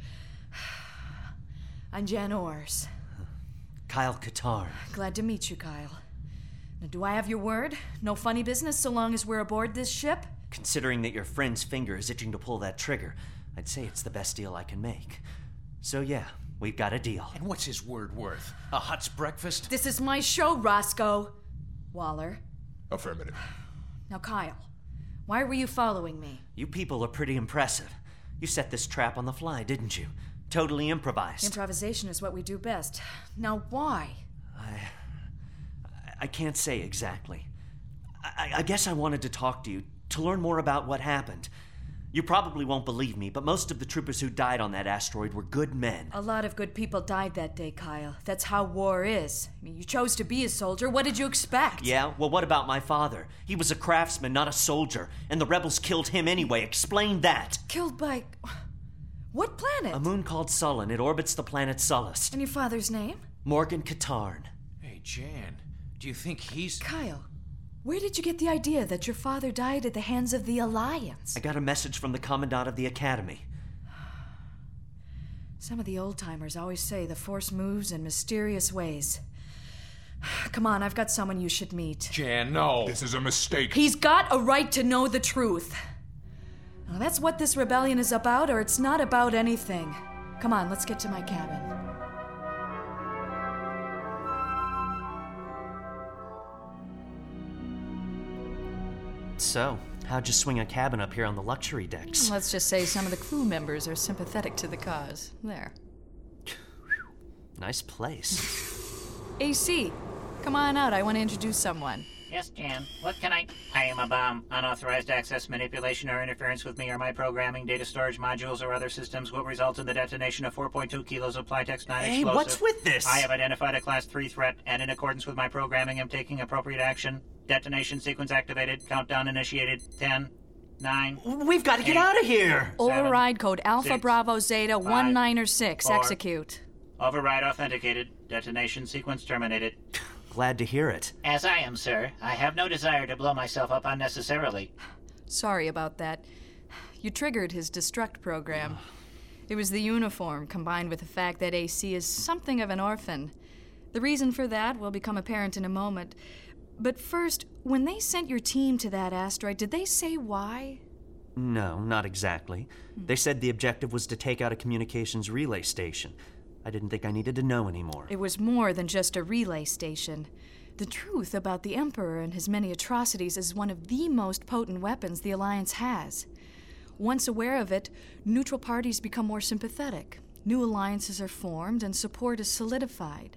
I'm Jan Ors. Kyle Katarn. Glad to meet you, Kyle. Now, do I have your word? No funny business so long as we're aboard this ship? considering that your friend's finger is itching to pull that trigger, I'd say it's the best deal I can make. So yeah, we've got a deal. And what's his word worth? A Hut's breakfast? This is my show, Roscoe. Waller. Affirmative. Now, Kyle, why were you following me? You people are pretty impressive. You set this trap on the fly, didn't you? Totally improvised. Improvisation is what we do best. Now, why? I... I can't say exactly. I, I guess I wanted to talk to you, to learn more about what happened. You probably won't believe me, but most of the troopers who died on that asteroid were good men. A lot of good people died that day, Kyle. That's how war is. I mean, you chose to be a soldier. What did you expect? Yeah? Well, what about my father? He was a craftsman, not a soldier, and the rebels killed him anyway. Explain that. Killed by... what planet? A moon called Sullen. It orbits the planet Sullust. And your father's name? Morgan Katarn. Hey, Jan, do you think he's... Kyle, where did you get the idea that your father died at the hands of the Alliance? I got a message from the Commandant of the Academy. Some of the old-timers always say the Force moves in mysterious ways. Come on, I've got someone you should meet. Jan, no. This is a mistake. He's got a right to know the truth. Now, that's what this rebellion is about, or it's not about anything. Come on, let's get to my cabin. So, how'd you swing a cabin up here on the luxury decks? Let's just say some of the crew members are sympathetic to the cause. There. Nice place. A C, come on out. I want to introduce someone. Yes, Jan. What can I... I am a bomb. Unauthorized access, manipulation, or interference with me or my programming, data storage modules, or other systems will result in the detonation of four point two kilos of Plytex nine Hey, explosive. what's with this? I have identified a Class three threat, and in accordance with my programming, am taking appropriate action. Detonation sequence activated. Countdown initiated. Ten, nine... We've got to get out of here! Override code Alpha six, Bravo Zeta five, one nine or six. four. Execute. Override authenticated. Detonation sequence terminated. Glad to hear it. As I am, sir. I have no desire to blow myself up unnecessarily. Sorry about that. You triggered his destruct program. It was the uniform, combined with the fact that A C is something of an orphan. The reason for that will become apparent in a moment. But first, when they sent your team to that asteroid, did they say why? No, not exactly. They said the objective was to take out a communications relay station. I didn't think I needed to know anymore. It was more than just a relay station. The truth about the Emperor and his many atrocities is one of the most potent weapons the Alliance has. Once aware of it, neutral parties become more sympathetic. New alliances are formed and support is solidified.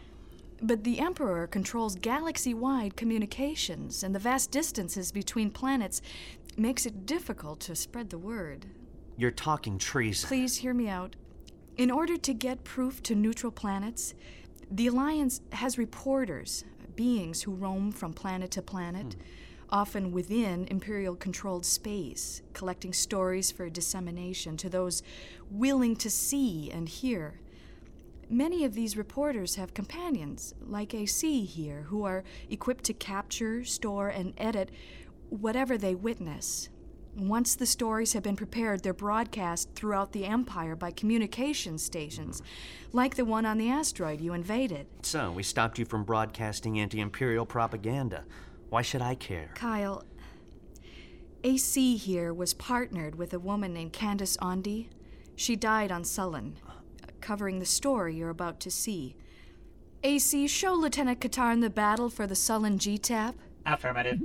But the Emperor controls galaxy-wide communications, and the vast distances between planets makes it difficult to spread the word. You're talking treason. Please hear me out. In order to get proof to neutral planets, the Alliance has reporters, beings who roam from planet to planet, hmm. often within Imperial-controlled space, collecting stories for dissemination to those willing to see and hear. Many of these reporters have companions, like A C here, who are equipped to capture, store, and edit whatever they witness. Once the stories have been prepared, they're broadcast throughout the Empire by communication stations, like the one on the asteroid you invaded. So, we stopped you from broadcasting anti-Imperial propaganda. Why should I care? Kyle, A C here was partnered with a woman named Candace Ondi. She died on Sullen, covering the story you're about to see. A C, show Lieutenant Katarn the battle for the Sullen G-Tap. Affirmative.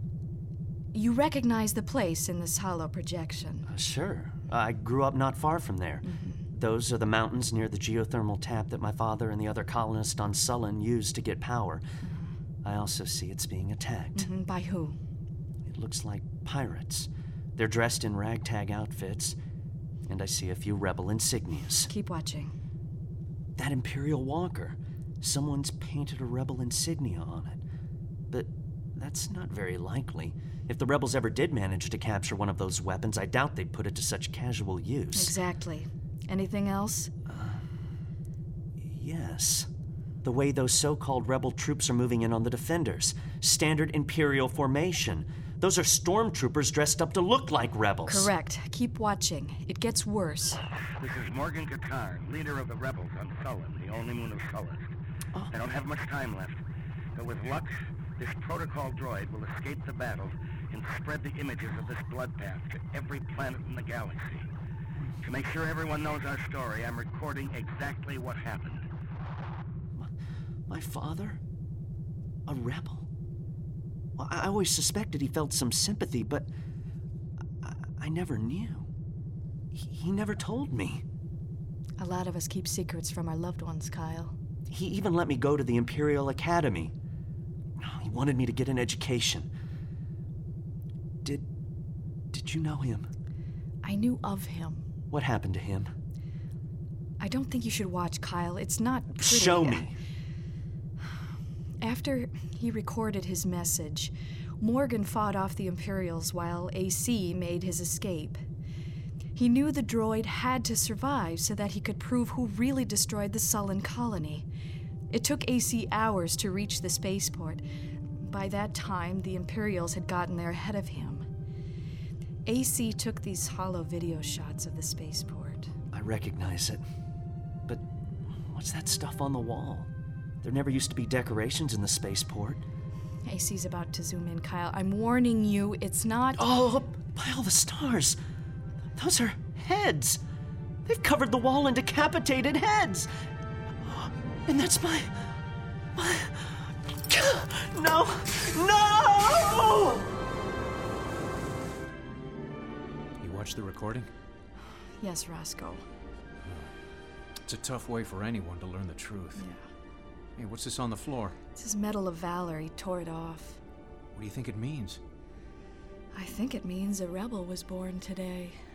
You recognize the place in this hollow projection? Uh, sure. I grew up not far from there. Mm-hmm. Those are the mountains near the geothermal tap that my father and the other colonists on Sullen used to get power. Mm-hmm. I also see it's being attacked. Mm-hmm. By who? It looks like pirates. They're dressed in ragtag outfits, and I see a few rebel insignias. Keep watching. That Imperial walker. Someone's painted a rebel insignia on it. But that's not very likely. If the rebels ever did manage to capture one of those weapons, I doubt they'd put it to such casual use. Exactly. Anything else? Uh, yes. The way those so-called rebel troops are moving in on the defenders. Standard Imperial formation. Those are stormtroopers dressed up to look like rebels. Correct. Keep watching. It gets worse. This is Morgan Katarn, leader of the rebels on Sullen, the only moon of Sullust. Oh. I don't have much time left, but with luck, this protocol droid will escape the battle and spread the images of this bloodbath to every planet in the galaxy. To make sure everyone knows our story, I'm recording exactly what happened. My father? A rebel? Well, I always suspected he felt some sympathy, but I, I never knew. He, he never told me. A lot of us keep secrets from our loved ones, Kyle. He even let me go to the Imperial Academy. He wanted me to get an education. Did... did you know him? I knew of him. What happened to him? I don't think you should watch, Kyle. It's not pretty. Show me. After he recorded his message, Morgan fought off the Imperials while A C made his escape. He knew the droid had to survive so that he could prove who really destroyed the Sullen colony. It took A C hours to reach the spaceport. By that time, the Imperials had gotten there ahead of him. A C took these hollow video shots of the spaceport. I recognize it. But what's that stuff on the wall? There never used to be decorations in the spaceport. A C's about to zoom in, Kyle. I'm warning you, it's not... Oh, by all the stars! Those are heads! They've covered the wall in decapitated heads! And that's my... my... No! No! You watched the recording? Yes, Roscoe. It's a tough way for anyone to learn the truth. Yeah. Hey, what's this on the floor? It's his Medal of Valor. He tore it off. What do you think it means? I think it means a rebel was born today.